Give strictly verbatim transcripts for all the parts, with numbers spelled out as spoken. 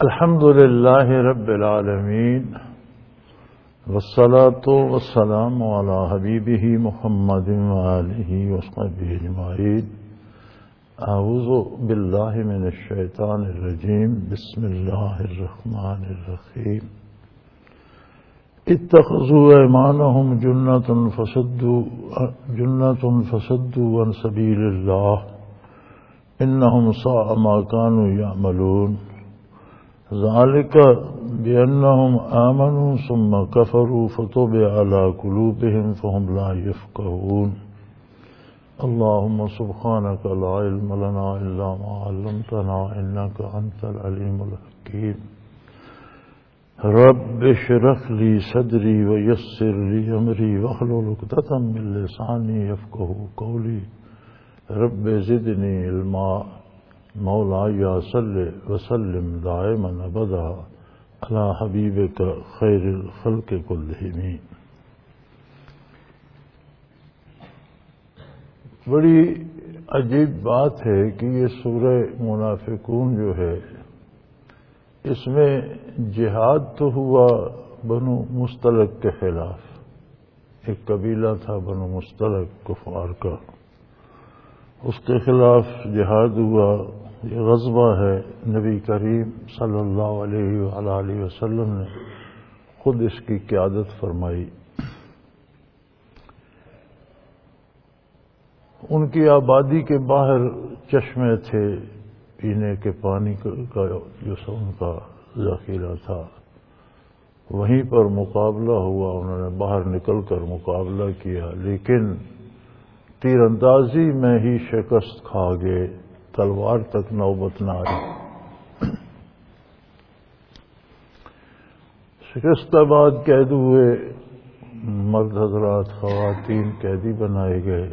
الحمد للہ رب العالمین والصلاة والسلام علی حبیبہ محمد وآلہ وصحبہ اجمعین. اعوذ باللہ من الشیطان الرجیم. بسم اللہ الرحمن الرحیم. اتخذوا ایمانہم جنۃ فصدوا جنۃ فصدوا عن سبیل اللہ انہم ساء ما كانوا یعملون. ذلك بأنهم آمنوا ثم كفروا فطبع على قلوبهم فهم لا يفقهون. اللهم سبحانك لا علم لنا إلا ما علمتنا إنك أنت العليم الحكيم. رب اشرح لي صدري ويسر لي أمري واحلل عقدة من لساني يفقهوا قولي. رب زدني علما. مولاي صل وسلم دائما ابدا على حبيبك خير الخلق كلهم. بڑی عجیب بات ہے کہ یہ سورہ منافقون جو ہے اس میں جہاد تو ہوا بنو مستلق کے خلاف. ایک قبیلہ تھا بنو مستلق کفار کا، اس کے خلاف جہاد ہوا. یہ غزوہ ہے، نبی کریم صلی اللہ علیہ وآلہ وسلم نے خود اس کی قیادت فرمائی. ان کی آبادی کے باہر چشمے تھے، پینے کے پانی کا جو ان کا ذخیرہ تھا. وہیں پر مقابلہ ہوا، انہوں نے باہر نکل کر مقابلہ کیا، لیکن تیر اندازی میں ہی شکست کھا گئے، تلوار تک نوبت نہ آئی. شکست کے بعد قید ہوئے، مرد حضرات خواتین قیدی بنائے گئے،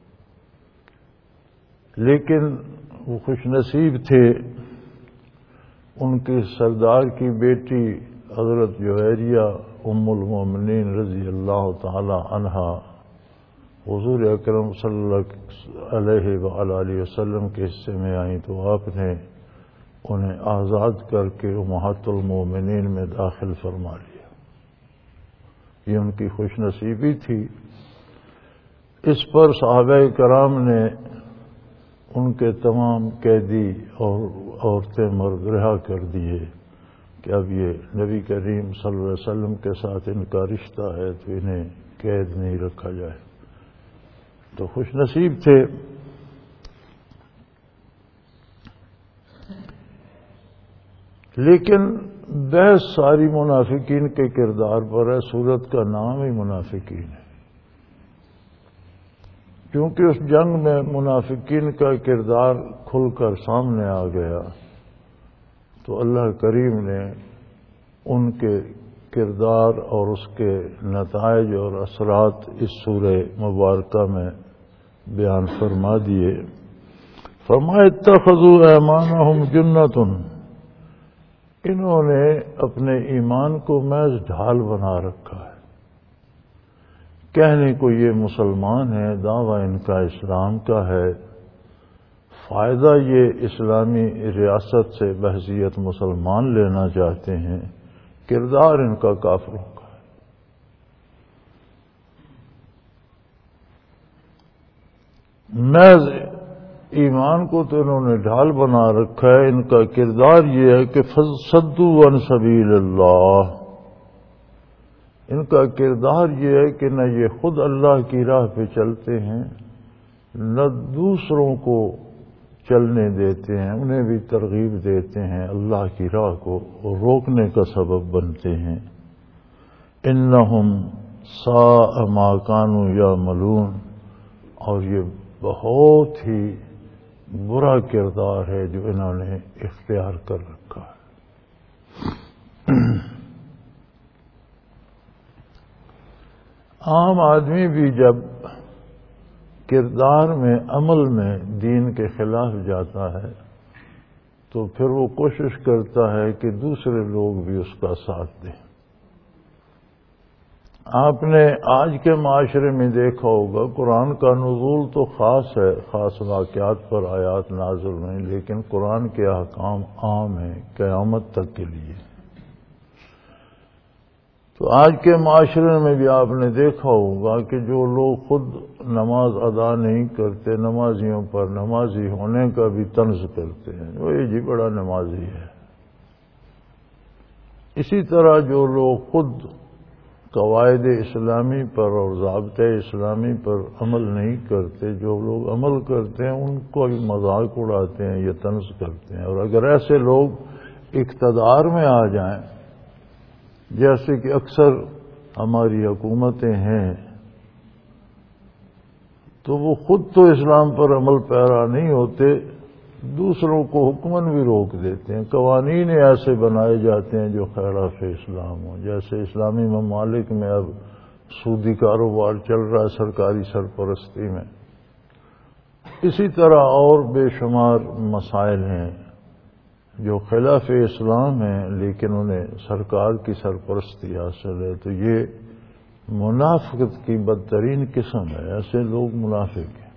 لیکن وہ خوش نصیب تھے. ان کے سردار کی بیٹی حضرت جویریہ ام المومنین رضی اللہ تعالی عنہا حضور اکرم صلی اللہ علیہ وآلہ وسلم کے حصے میں آئیں تو آپ نے انہیں آزاد کر کے امہات المومنین میں داخل فرما لیا. یہ ان کی خوش نصیبی تھی. اس پر صحابہ کرام نے ان کے تمام قیدی اور عورتیں مرد رہا کر دیے کہ اب یہ نبی کریم صلی اللہ علیہ وسلم کے ساتھ ان کا رشتہ ہے تو انہیں قید نہیں رکھا جائے. تو خوش نصیب تھے. لیکن بحث ساری منافقین کے کردار پر ہے. سورت کا نام ہی منافقین ہے، کیونکہ اس جنگ میں منافقین کا کردار کھل کر سامنے آ گیا تو اللہ کریم نے ان کے کردار اور اس کے نتائج اور اثرات اس سورہ مبارکہ میں بیان فرما دیے. فرمایا اتخذوا ایمانہم جنۃ، انہوں نے اپنے ایمان کو محض ڈھال بنا رکھا ہے. کہنے کو یہ مسلمان ہیں، دعویٰ ان کا اسلام کا ہے، فائدہ یہ اسلامی ریاست سے بحیثیت مسلمان لینا چاہتے ہیں، کردار ان کا کافروں کا ہے. محض ایمان کو تو انہوں نے ڈھال بنا رکھا ہے. ان کا کردار یہ ہے کہ صدوا عن سبیل اللہ. ان کا کردار یہ ہے کہ نہ یہ خود اللہ کی راہ پہ چلتے ہیں، نہ دوسروں کو چلنے دیتے ہیں، انہیں بھی ترغیب دیتے ہیں، اللہ کی راہ کو روکنے کا سبب بنتے ہیں. انہم ساء ما کانوا یعملون، اور یہ بہت ہی برا کردار ہے جو انہوں نے اختیار کر رکھا ہے. عام آدمی بھی جب کردار میں، عمل میں دین کے خلاف جاتا ہے تو پھر وہ کوشش کرتا ہے کہ دوسرے لوگ بھی اس کا ساتھ دیں. آپ نے آج کے معاشرے میں دیکھا ہوگا قرآن کا نزول تو خاص ہے، خاص واقعات پر آیات نازل نہیں، لیکن قرآن کے احکام عام ہیں قیامت تک کے لیے۔ تو آج کے معاشرے میں بھی آپ نے دیکھا ہوگا کہ جو لوگ خود نماز ادا نہیں کرتے، نمازیوں پر نمازی ہونے کا بھی طنز کرتے ہیں، وہ یہ جی بڑا نمازی ہے۔ اسی طرح جو لوگ خود قواعد اسلامی پر اور ضابطۂ اسلامی پر عمل نہیں کرتے، جو لوگ عمل کرتے ہیں ان کو بھی مذاق اڑاتے ہیں یا طنز کرتے ہیں۔ اور اگر ایسے لوگ اقتدار میں آ جائیں، جیسے کہ اکثر ہماری حکومتیں ہیں، تو وہ خود تو اسلام پر عمل پیرا نہیں ہوتے، دوسروں کو حکمن بھی روک دیتے ہیں۔ قوانین ایسے بنائے جاتے ہیں جو خلاف اسلام ہوں، جیسے اسلامی ممالک میں اب سودی کاروبار چل رہا ہے سرکاری سرپرستی میں، اسی طرح اور بے شمار مسائل ہیں جو خلاف اسلام ہیں لیکن انہیں سرکار کی سرپرستی حاصل ہے۔ تو یہ منافقت کی بدترین قسم ہے، ایسے لوگ منافق ہیں۔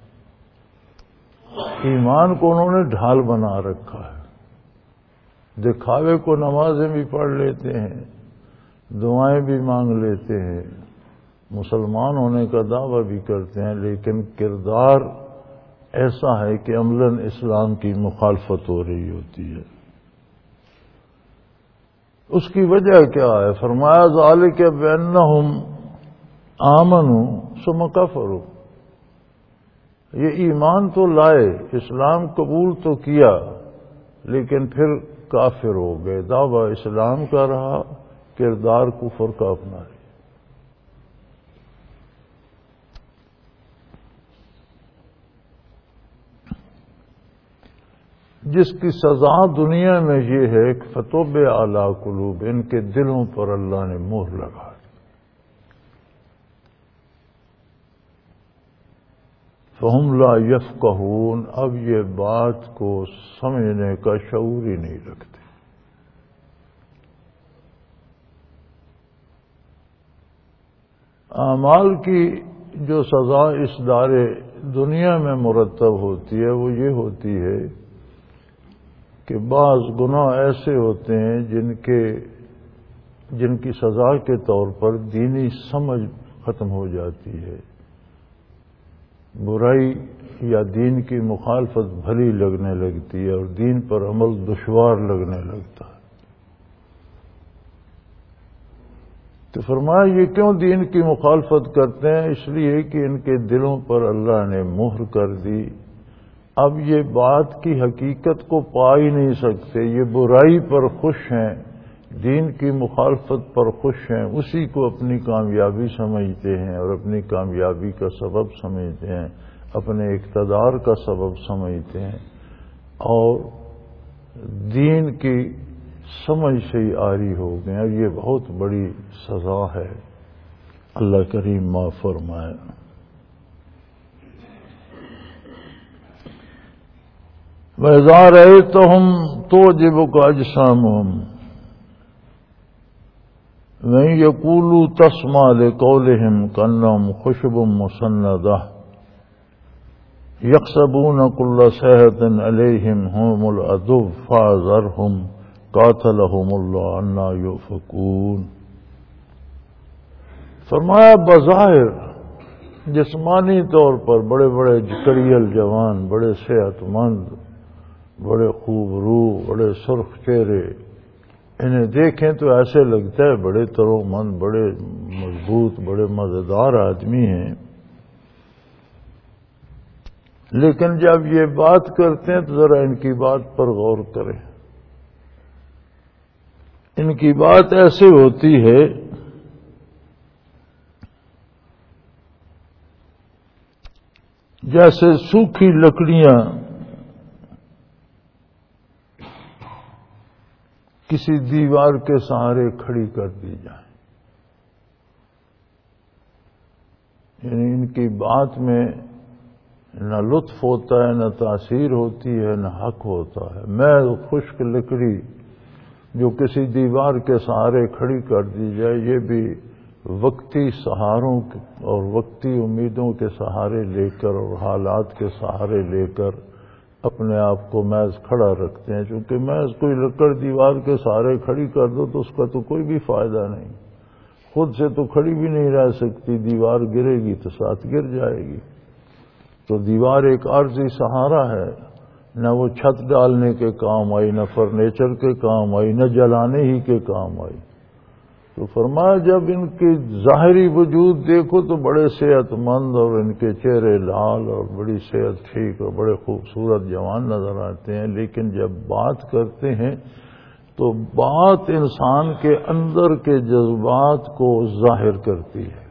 ایمان کو انہوں نے ڈھال بنا رکھا ہے، دکھاوے کو نمازیں بھی پڑھ لیتے ہیں، دعائیں بھی مانگ لیتے ہیں، مسلمان ہونے کا دعویٰ بھی کرتے ہیں، لیکن کردار ایسا ہے کہ عملاً اسلام کی مخالفت ہو رہی ہوتی ہے۔ اس کی وجہ کیا ہے؟ فرمایا ذالک بانہم آمنوا ثم کفروا، یہ ایمان تو لائے، اسلام قبول تو کیا، لیکن پھر کافر ہو گئے، دعویٰ اسلام کا رہا، کردار کفر کا اپنا ہے۔ جس کی سزا دنیا میں یہ ہے کہ فطب علی قلوب، ان کے دلوں پر اللہ نے مہر لگا دی۔ فہم لا یفقہون، اب یہ بات کو سمجھنے کا شعور ہی نہیں رکھتے۔ اعمال کی جو سزا اس دار دنیا میں مرتب ہوتی ہے وہ یہ ہوتی ہے کہ بعض گناہ ایسے ہوتے ہیں جن کے جن کی سزا کے طور پر دینی سمجھ ختم ہو جاتی ہے، برائی یا دین کی مخالفت بھلی لگنے لگتی ہے اور دین پر عمل دشوار لگنے لگتا ہے۔ تو فرمایا یہ کیوں دین کی مخالفت کرتے ہیں؟ اس لیے کہ ان کے دلوں پر اللہ نے مہر کر دی، اب یہ بات کی حقیقت کو پا ہی نہیں سکتے، یہ برائی پر خوش ہیں، دین کی مخالفت پر خوش ہیں، اسی کو اپنی کامیابی سمجھتے ہیں اور اپنی کامیابی کا سبب سمجھتے ہیں، اپنے اقتدار کا سبب سمجھتے ہیں، اور دین کی سمجھ سے ہی عاری ہو گئے، اور یہ بہت بڑی سزا ہے۔ اللہ کریم معاف فرمائے۔ وَإِذَا رَأَيْتَهُمْ تُعْجِبُكَ أَجْسَامُهُمْ وَإِنْ يَقُولُوا تَسْمَعْ لِقَوْلِهِمْ كَأَنَّهُمْ خُشُبٌ مُّسَنَّدَةٌ يَحْسَبُونَ كُلَّ صَيْحَةٍ عَلَيْهِمْ هُمُ الْعَدُوُّ فَاحْذَرْهُمْ قَاتَلَهُمُ اللَّهُ أَنَّىٰ يُؤْفَكُونَ۔ فرمایا بظاہر جسمانی طور پر بڑے بڑے کڑیل جوان، بڑے صحت مند، بڑے خوب روح، بڑے سرخ چہرے، انہیں دیکھیں تو ایسے لگتا ہے بڑے ترو مند، بڑے مضبوط، بڑے مزیدار آدمی ہیں، لیکن جب یہ بات کرتے ہیں تو ذرا ان کی بات پر غور کریں۔ ان کی بات ایسے ہوتی ہے جیسے سوکھی لکڑیاں کسی دیوار کے سہارے کھڑی کر دی جائیں، یعنی ان کی بات میں نہ لطف ہوتا ہے، نہ تاثیر ہوتی ہے، نہ حق ہوتا ہے۔ میں خشک لکڑی جو کسی دیوار کے سہارے کھڑی کر دی جائے، یہ بھی وقتی سہاروں اور وقتی امیدوں کے سہارے لے کر اور حالات کے سہارے لے کر اپنے آپ کو محض کھڑا رکھتے ہیں. چونکہ محض کوئی لکڑ دیوار کے سہارے کھڑی کر دو تو اس کا تو کوئی بھی فائدہ نہیں. خود سے تو کھڑی بھی نہیں رہ سکتی، دیوار گرے گی تو ساتھ گر جائے گی. تو دیوار ایک عارضی سہارا ہے، نہ وہ چھت ڈالنے کے کام آئی، نہ فرنیچر کے کام آئی، نہ جلانے ہی کے کام آئی. تو فرمایا جب ان کی ظاہری وجود دیکھو تو بڑے صحت مند اور ان کے چہرے لال اور بڑی صحت ٹھیک اور بڑے خوبصورت جوان نظر آتے ہیں، لیکن جب بات کرتے ہیں تو بات انسان کے اندر کے جذبات کو ظاہر کرتی ہے.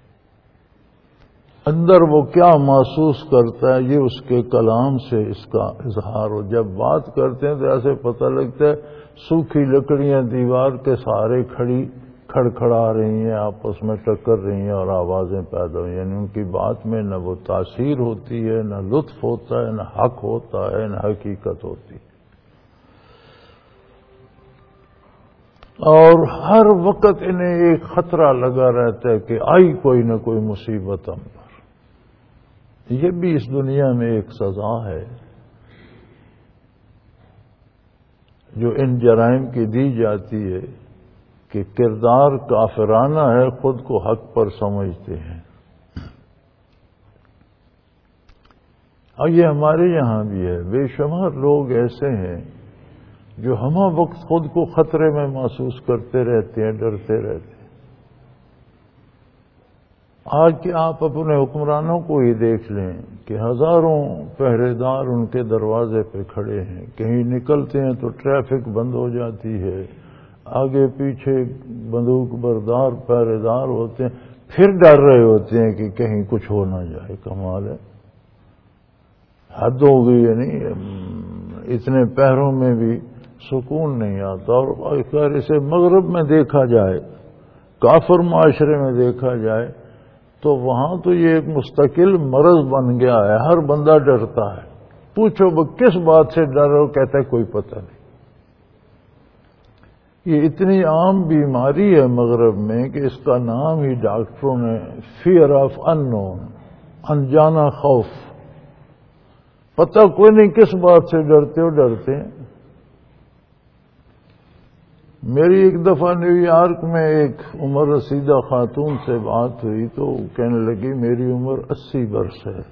اندر وہ کیا محسوس کرتا ہے یہ اس کے کلام سے اس کا اظہار ہو. جب بات کرتے ہیں تو ایسے پتہ لگتا ہے سوکھی لکڑیاں دیوار کے سہارے کھڑی کھڑکھڑا رہی ہیں، آپس میں ٹکر رہی ہیں اور آوازیں پیدا ہوئی. یعنی ان کی بات میں نہ وہ تاثیر ہوتی ہے، نہ لطف ہوتا ہے، نہ حق ہوتا ہے، نہ حقیقت ہوتی ہے. اور ہر وقت انہیں ایک خطرہ لگا رہتا ہے کہ آئی کوئی نہ کوئی مصیبت ہم پر. یہ بھی اس دنیا میں ایک سزا ہے جو ان جرائم کی دی جاتی ہے کہ کردار کافرانہ ہے، خود کو حق پر سمجھتے ہیں. اور یہ ہمارے یہاں بھی ہے. بے شمار لوگ ایسے ہیں جو ہمہ وقت خود کو خطرے میں محسوس کرتے رہتے ہیں، ڈرتے رہتے ہیں. آج کے آپ اپنے حکمرانوں کو ہی دیکھ لیں کہ ہزاروں پہرے دار ان کے دروازے پہ کھڑے ہیں. کہیں نکلتے ہیں تو ٹریفک بند ہو جاتی ہے، آگے پیچھے بندوق بردار پہرے دار ہوتے ہیں، پھر ڈر رہے ہوتے ہیں کہ کہیں کچھ ہو نہ جائے. کمال ہے، حد ہو گئی ہے. نہیں اتنے پہروں میں بھی سکون نہیں آتا. اور اگر اسے مغرب میں دیکھا جائے، کافر معاشرے میں دیکھا جائے تو وہاں تو یہ ایک مستقل مرض بن گیا ہے. ہر بندہ ڈرتا ہے. پوچھو وہ کس بات سے ڈر رہا، کہتا ہے کوئی پتہ نہیں. یہ اتنی عام بیماری ہے مغرب میں کہ اس کا نام ہی ڈاکٹروں نے فیئر آف ان نون، انجانا خوف. پتہ کوئی نہیں کس بات سے ڈرتے ہو، ڈرتے ہیں. میری ایک دفعہ نیو یارک میں ایک عمر رسیدہ خاتون سے بات ہوئی تو کہنے لگی میری عمر اسی برس ہے،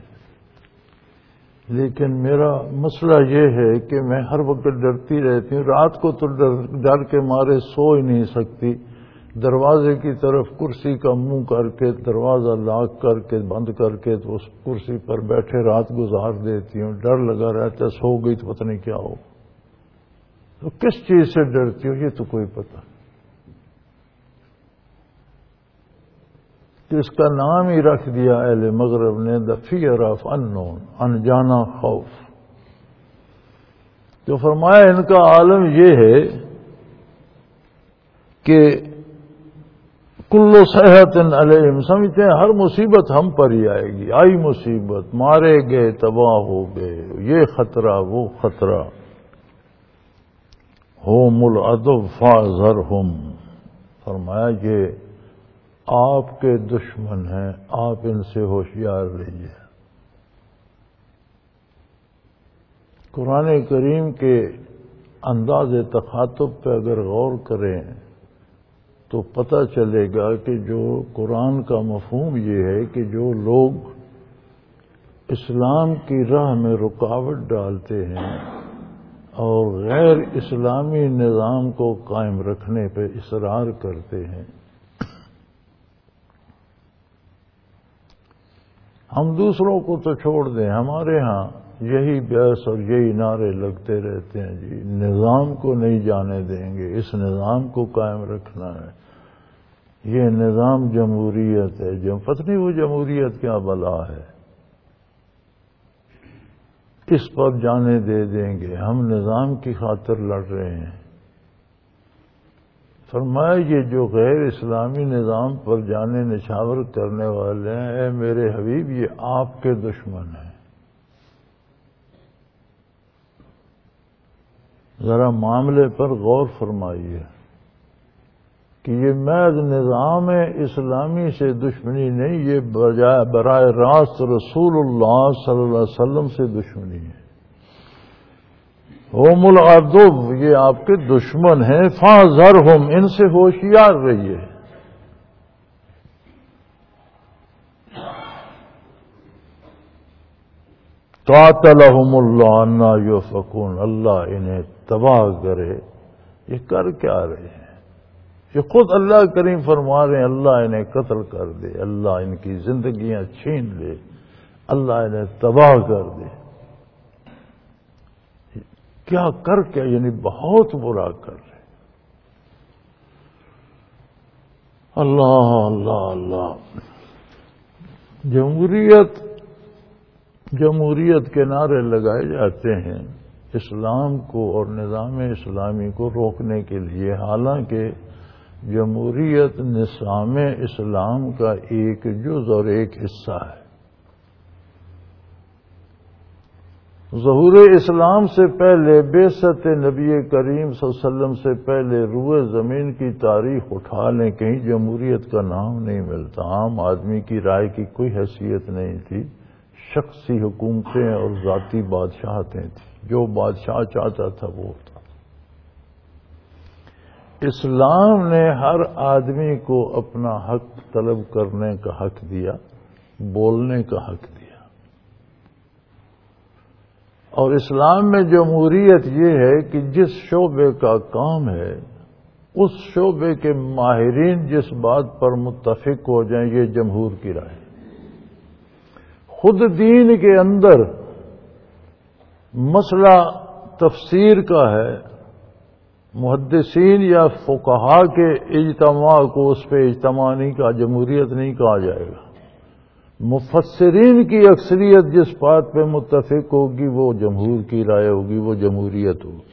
لیکن میرا مسئلہ یہ ہے کہ میں ہر وقت ڈرتی رہتی ہوں. رات کو تو ڈر ڈر کے مارے سو ہی نہیں سکتی. دروازے کی طرف کرسی کا منہ کر کے دروازہ لاک کر کے بند کر کے تو اس کرسی پر بیٹھے رات گزار دیتی ہوں. ڈر لگا رہتا ہے سو گئی تو پتہ نہیں کیا ہو. تو کس چیز سے ڈرتی ہو یہ تو کوئی پتہ. تو اس کا نام ہی رکھ دیا اہل مغرب نے دا فیئر آف ان نون، انجانا خوف. تو فرمایا ان کا عالم یہ ہے کہ کلو صحت علیہم، سمجھتے ہیں ہر مصیبت ہم پر ہی آئے گی. آئی مصیبت، مارے گئے، تباہ ہو گئے، یہ خطرہ وہ خطرہ. ہوم العدو فاحذرہم، فرمایا یہ آپ کے دشمن ہیں، آپ ان سے ہوشیار رہیے. قرآن کریم کے انداز تخاطب پہ اگر غور کریں تو پتہ چلے گا کہ جو قرآن کا مفہوم یہ ہے کہ جو لوگ اسلام کی راہ میں رکاوٹ ڈالتے ہیں اور غیر اسلامی نظام کو قائم رکھنے پہ اصرار کرتے ہیں، ہم دوسروں کو تو چھوڑ دیں، ہمارے ہاں یہی بحث اور یہی نعرے لگتے رہتے ہیں. جی نظام کو نہیں جانے دیں گے، اس نظام کو قائم رکھنا ہے، یہ نظام جمہوریت ہے. جو پتہ نہیں وہ جمہوریت کیا بلا ہے، اس پر جانے دے دیں گے، ہم نظام کی خاطر لڑ رہے ہیں. فرمایا یہ جو غیر اسلامی نظام پر جانے نچھاور کرنے والے ہیں، اے میرے حبیب یہ آپ کے دشمن ہیں. ذرا معاملے پر غور فرمائیے. کہ یہ محض نظام اسلامی سے دشمنی نہیں، یہ براہ راست رسول اللہ صلی اللہ علیہ وسلم سے دشمنی ہے۔ ہوم العدو، یہ آپ کے دشمن ہیں، فاحذرہم، ان سے ہوشیار رہیے۔ قاتلہم اللہ انا یؤفکون، اللہ انہیں تباہ کرے۔ یہ کر کیا رہے ہیں؟ یہ خود اللہ کریم فرما رہے ہیں اللہ انہیں قتل کر دے، اللہ ان کی زندگیاں چھین لے، اللہ انہیں تباہ کر دے۔ کیا کر کیا؟ یعنی بہت برا کر رہے۔ اللہ اللہ اللہ۔ جمہوریت جمہوریت کے نعرے لگائے جاتے ہیں اسلام کو اور نظام اسلامی کو روکنے کے لیے، حالانکہ جمہوریت نظام اسلام کا ایک جز اور ایک حصہ ہے۔ ظہور اسلام سے پہلے، بعثت نبی کریم صلی اللہ علیہ وسلم سے پہلے روئے زمین کی تاریخ اٹھا لیں، کہیں جمہوریت کا نام نہیں ملتا۔ عام آدمی کی رائے کی کوئی حیثیت نہیں تھی، شخصی حکومتیں اور ذاتی بادشاہتیں تھیں، جو بادشاہ چاہتا تھا وہ ہوتا۔ اسلام نے ہر آدمی کو اپنا حق طلب کرنے کا حق دیا، بولنے کا حق دیا۔ اور اسلام میں جمہوریت یہ ہے کہ جس شعبے کا کام ہے اس شعبے کے ماہرین جس بات پر متفق ہو جائیں، یہ جمہور کی رائے۔ خود دین کے اندر مسئلہ تفسیر کا ہے، محدثین یا فقہا کے اجتماع کو اس پہ اجتماع نہیں کہا، جمہوریت نہیں کہا جائے گا۔ مفسرین کی اکثریت جس بات پہ متفق ہوگی وہ جمہور کی رائے ہوگی، وہ جمہوریت ہوگی۔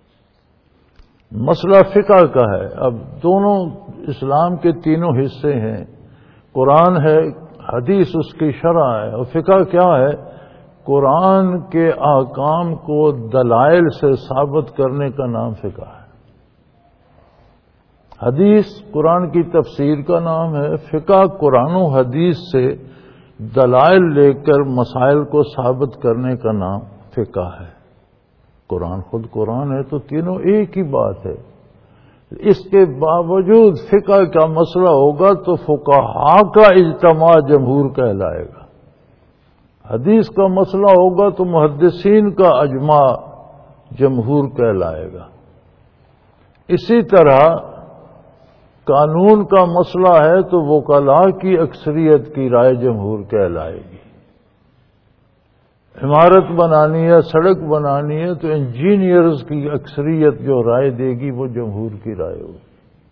مسئلہ فقہ کا ہے۔ اب دونوں اسلام کے تینوں حصے ہیں، قرآن ہے، حدیث اس کی شرح ہے، اور فقہ کیا ہے؟ قرآن کے احکام کو دلائل سے ثابت کرنے کا نام فقہ ہے۔ حدیث قرآن کی تفسیر کا نام ہے، فقہ قرآن و حدیث سے دلائل لے کر مسائل کو ثابت کرنے کا نام فقہ ہے۔ قرآن خود قرآن ہے تو تینوں ایک ہی بات ہے۔ اس کے باوجود فقہ کا مسئلہ ہوگا تو فقہا کا اجتماع جمہور کہلائے گا، حدیث کا مسئلہ ہوگا تو محدثین کا اجماع جمہور کہلائے گا۔ اسی طرح قانون کا مسئلہ ہے تو وکلاء کی اکثریت کی رائے جمہور کہلائے گی۔ عمارت بنانی ہے، سڑک بنانی ہے تو انجینئرز کی اکثریت جو رائے دے گی وہ جمہور کی رائے ہوگی۔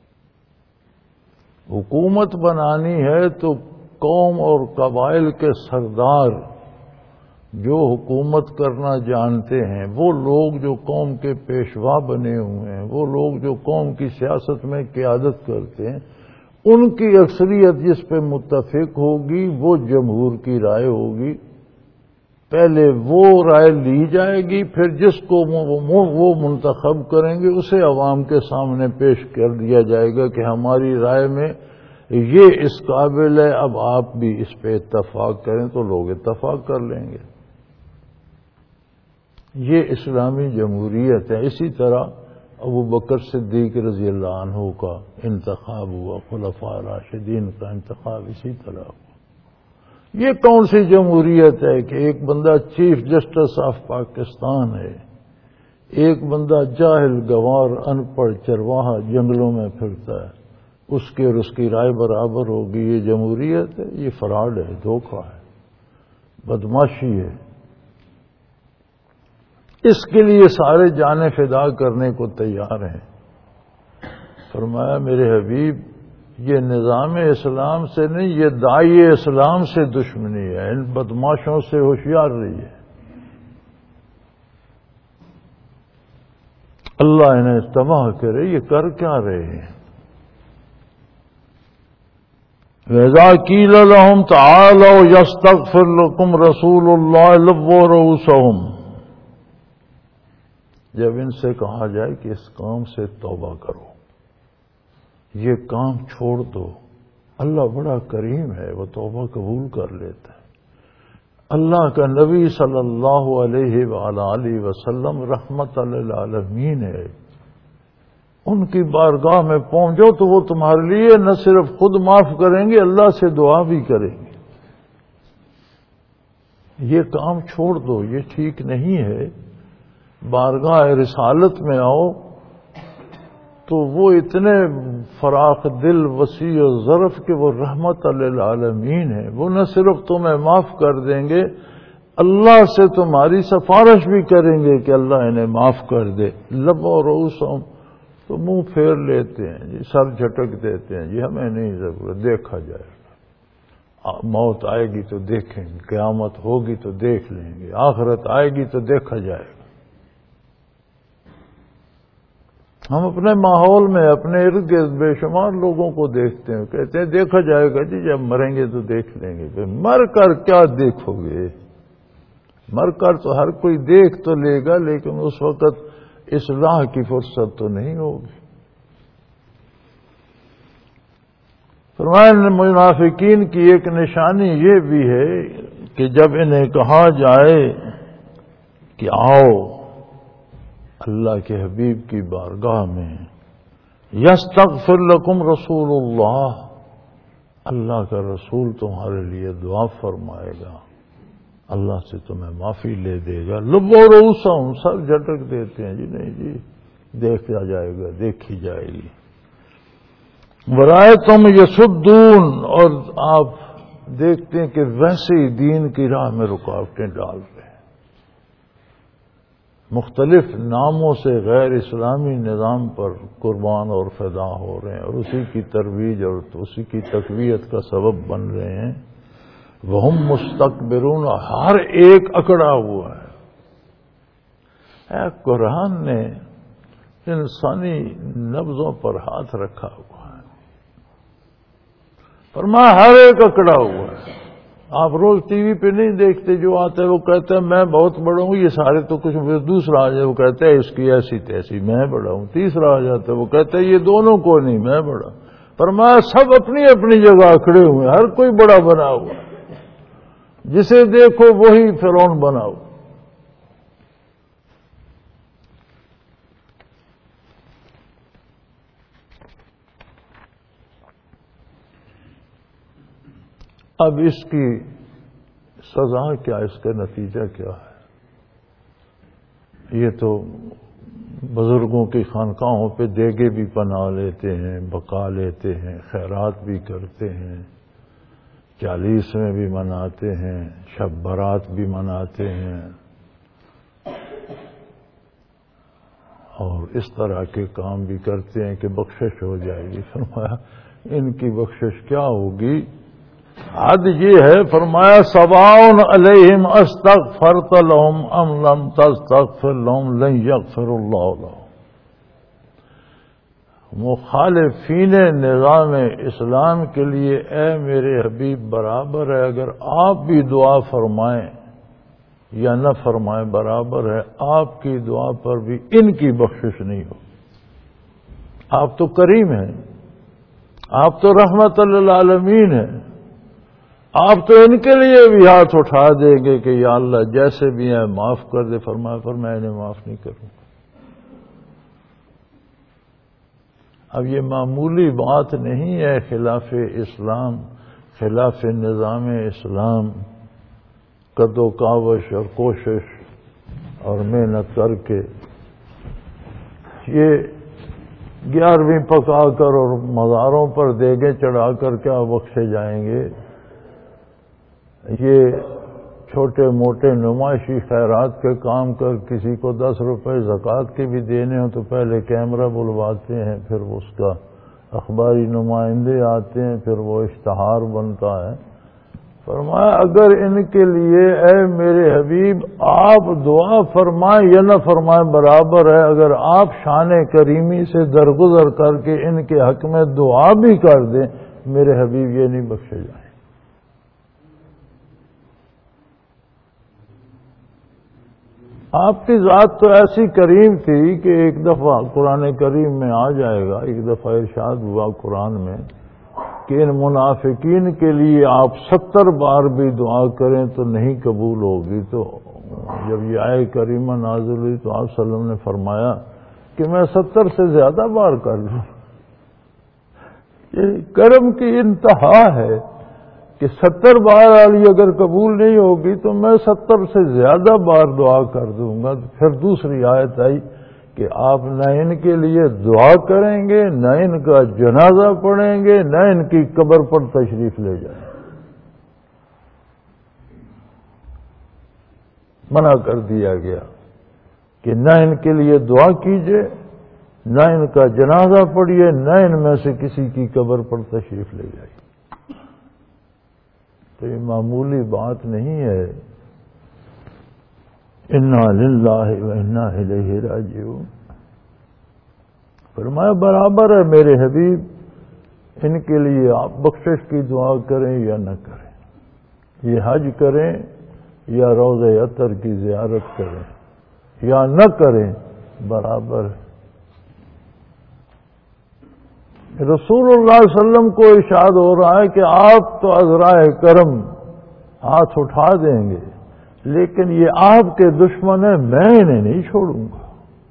حکومت بنانی ہے تو قوم اور قبائل کے سردار جو حکومت کرنا جانتے ہیں، وہ لوگ جو قوم کے پیشوا بنے ہوئے ہیں، وہ لوگ جو قوم کی سیاست میں قیادت کرتے ہیں، ان کی اکثریت جس پہ متفق ہوگی وہ جمہور کی رائے ہوگی۔ پہلے وہ رائے لی جائے گی، پھر جس کو وہ منتخب کریں گے اسے عوام کے سامنے پیش کر دیا جائے گا کہ ہماری رائے میں یہ اس قابل ہے، اب آپ بھی اس پہ اتفاق کریں، تو لوگ اتفاق کر لیں گے۔ یہ اسلامی جمہوریت ہے۔ اسی طرح ابو بکر صدیق رضی اللہ عنہ کا انتخاب ہوا، خلفاء راشدین کا انتخاب اسی طرح ہوا۔ یہ کون سی جمہوریت ہے کہ ایک بندہ چیف جسٹس آف پاکستان ہے، ایک بندہ جاہل گوار ان پڑھ چرواہا جنگلوں میں پھرتا ہے، اس کے اور اس کی رائے برابر ہوگی؟ یہ جمہوریت ہے؟ یہ فراڈ ہے، دھوکہ ہے، بدماشی ہے۔ اس کے لیے سارے جانیں فدا کرنے کو تیار ہیں۔ فرمایا میرے حبیب یہ نظام اسلام سے نہیں، یہ داعی اسلام سے دشمنی ہے، ان بدماشوں سے ہوشیار رہیے۔ اللہ انہیں تباہ کرے۔ یہ کر کیا رہے ہیں؟ وَإِذَا قِيلَ لَهُمْ تَعَالَوْا يَسْتَغْفِرْ لَكُمْ رَسُولُ اللَّهِ لَوَّوْا رُءُوسَهُمْ، جب ان سے کہا جائے کہ اس کام سے توبہ کرو، یہ کام چھوڑ دو. اللہ بڑا کریم ہے، وہ توبہ قبول کر لیتا ہے. اللہ کا نبی صلی اللہ علیہ وآلہ وسلم رحمت للعالمین ہے. ان کی بارگاہ میں پہنچو تو وہ تمہارے لیے نہ صرف خود معاف کریں گے، اللہ سے دعا بھی کریں گے. یہ کام چھوڑ دو، یہ ٹھیک نہیں ہے. بارگاہ رسالت میں آؤ تو وہ اتنے فراخ دل، وسیع و ظرف کہ وہ رحمت للعالمین ہے. وہ نہ صرف تمہیں معاف کر دیں گے، اللہ سے تمہاری سفارش بھی کریں گے کہ اللہ انہیں معاف کر دے. لب و رؤوسہم، تو منہ پھیر لیتے ہیں جی، سر جھٹک دیتے ہیں جی، ہمیں نہیں ضرورت، دیکھا جائے گا. موت آئے گی تو دیکھیں گے، قیامت ہوگی تو دیکھ لیں گے، آخرت آئے گی تو دیکھا جائے گا. ہم اپنے ماحول میں اپنے ارد گرد بے شمار لوگوں کو دیکھتے ہیں، کہتے ہیں دیکھا جائے گا جی، جب مریں گے تو دیکھ لیں گے. پھر مر کر کیا دیکھو گے؟ مر کر تو ہر کوئی دیکھ تو لے گا، لیکن اس وقت اصلاح کی فرصت تو نہیں ہوگی. فرمایا منافقین کی ایک نشانی یہ بھی ہے کہ جب انہیں کہا جائے کہ آؤ اللہ کے حبیب کی بارگاہ میں، یستغفر لکم رسول اللہ، اللہ کا رسول تمہارے لیے دعا فرمائے گا، اللہ سے تمہیں معافی لے دے گا. لب و رؤوسہم، سر جھٹک دیتے ہیں جی، نہیں جی دیکھا جائے گا، دیکھی جائے گی. ورأیتم یصدون، اور آپ دیکھتے ہیں کہ ویسے ہی دین کی راہ میں رکاوٹیں ڈال رہے ہیں، مختلف ناموں سے غیر اسلامی نظام پر قربان اور فدا ہو رہے ہیں، اور اسی کی ترویج اور اسی کی تقویت کا سبب بن رہے ہیں. وہم مستکبرون، ہر ایک اکڑا ہوا ہے. اے قرآن نے انسانی نبضوں پر ہاتھ رکھا ہوا ہے. فرمایا ہر ایک اکڑا ہوا ہے. آپ روز ٹی وی پہ نہیں دیکھتے، جو آتا ہے وہ کہتا ہے میں بہت بڑا ہوں، یہ سارے تو کچھ. دوسرا آ جائے وہ کہتا ہے اس کی ایسی تیسی، میں بڑا ہوں. تیسرا آ جاتا ہے وہ کہتا ہے یہ دونوں کو نہیں، میں بڑا. فرمایا سب اپنی اپنی جگہ اکڑے ہوئے، ہر کوئی بڑا بنا ہوا ہے. جسے دیکھو وہی فرعون بناؤ. اب اس کی سزا کیا، اس کا نتیجہ کیا ہے؟ یہ تو بزرگوں کی خانقاہوں پہ دیگے بھی پناہ لیتے ہیں، بقا لیتے ہیں، خیرات بھی کرتے ہیں، چالیس میں بھی مناتے ہیں، شب برات بھی مناتے ہیں، اور اس طرح کے کام بھی کرتے ہیں کہ بخشش ہو جائے گی. فرمایا ان کی بخشش کیا ہوگی؟ حد یہ ہے، فرمایا سواء علیہم استغفرت لہم ام لم تستغفر لہم لن یغفر اللہ لہم. مخالفین نظام اسلام کے لیے اے میرے حبیب برابر ہے، اگر آپ بھی دعا فرمائیں یا نہ فرمائیں برابر ہے، آپ کی دعا پر بھی ان کی بخشش نہیں ہو. آپ تو کریم ہیں، آپ تو رحمت للعالمین ہیں، آپ تو ان کے لیے بھی ہاتھ اٹھا دیں گے کہ یا اللہ جیسے بھی ہیں معاف کر دے. فرمایا پر میں انہیں معاف نہیں کروں. اب یہ معمولی بات نہیں ہے. خلاف اسلام، خلاف نظام اسلام قد و کاوش اور کوشش اور محنت کر کے یہ گیارہویں پکا کر اور مزاروں پر دیگیں چڑھا کر کیا بخشے جائیں گے. یہ چھوٹے موٹے نمائشی خیرات کے کام کر کسی کو دس روپے زکوٰۃ کے بھی دینے ہوں تو پہلے کیمرہ بلواتے ہیں، پھر اس کا اخباری نمائندے آتے ہیں، پھر وہ اشتہار بنتا ہے. فرمایا اگر ان کے لیے اے میرے حبیب آپ دعا فرمائیں یا نہ فرمائیں برابر ہے، اگر آپ شان کریمی سے درگزر کر کے ان کے حق میں دعا بھی کر دیں، میرے حبیب یہ نہیں بخشے جائیں. آپ کی ذات تو ایسی کریم تھی کہ ایک دفعہ قرآن کریم میں آ جائے گا، ایک دفعہ ارشاد ہوا قرآن میں کہ ان منافقین کے لیے آپ ستر بار بھی دعا کریں تو نہیں قبول ہوگی۔ تو جب یہ آئے کریمہ نازل ہوئی تو آپ صلی اللہ علیہ وسلم نے فرمایا کہ میں ستر سے زیادہ بار کر لوں۔ یہ کرم کی انتہا ہے کہ ستر بار والی اگر قبول نہیں ہوگی تو میں ستر سے زیادہ بار دعا کر دوں گا۔ پھر دوسری آیت آئی کہ آپ نہ ان کے لیے دعا کریں گے، نہ ان کا جنازہ پڑھیں گے، نہ ان کی قبر پر تشریف لے جائیں گے۔ منع کر دیا گیا کہ نہ ان کے لیے دعا کیجیے، نہ ان کا جنازہ پڑھیے، نہ ان میں سے کسی کی قبر پر تشریف لے جائیے۔ تو یہ معمولی بات نہیں ہے۔ انا للہ و انا الیہ راجعون۔ فرمایا برابر ہے میرے حبیب، ان کے لیے آپ بخشش کی دعا کریں یا نہ کریں، یہ حج کریں یا روضہ اطہر کی زیارت کریں یا نہ کریں، برابر ہے۔ رسول اللہ صلی اللہ علیہ وسلم کو ارشاد ہو رہا ہے کہ آپ تو عذرائے کرم ہاتھ اٹھا دیں گے، لیکن یہ آپ کے دشمن ہیں، میں انہیں نہیں چھوڑوں گا۔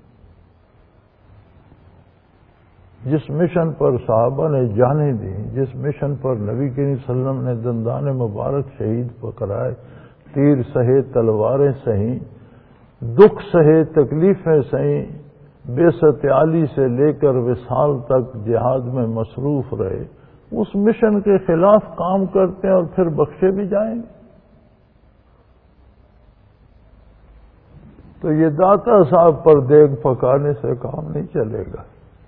جس مشن پر صحابہ نے جانیں دی، جس مشن پر نبی کریم صلی اللہ علیہ وسلم نے دندان مبارک شہید پکڑائے، تیر سہے، تلواریں سہیں، دکھ سہے، تکلیفیں سہیں، بعثت عالی سے لے کر وصال تک جہاد میں مصروف رہے، اس مشن کے خلاف کام کرتے ہیں اور پھر بخشے بھی جائیں گے۔ تو یہ داتا صاحب پر دیگ پکانے سے کام نہیں چلے گا،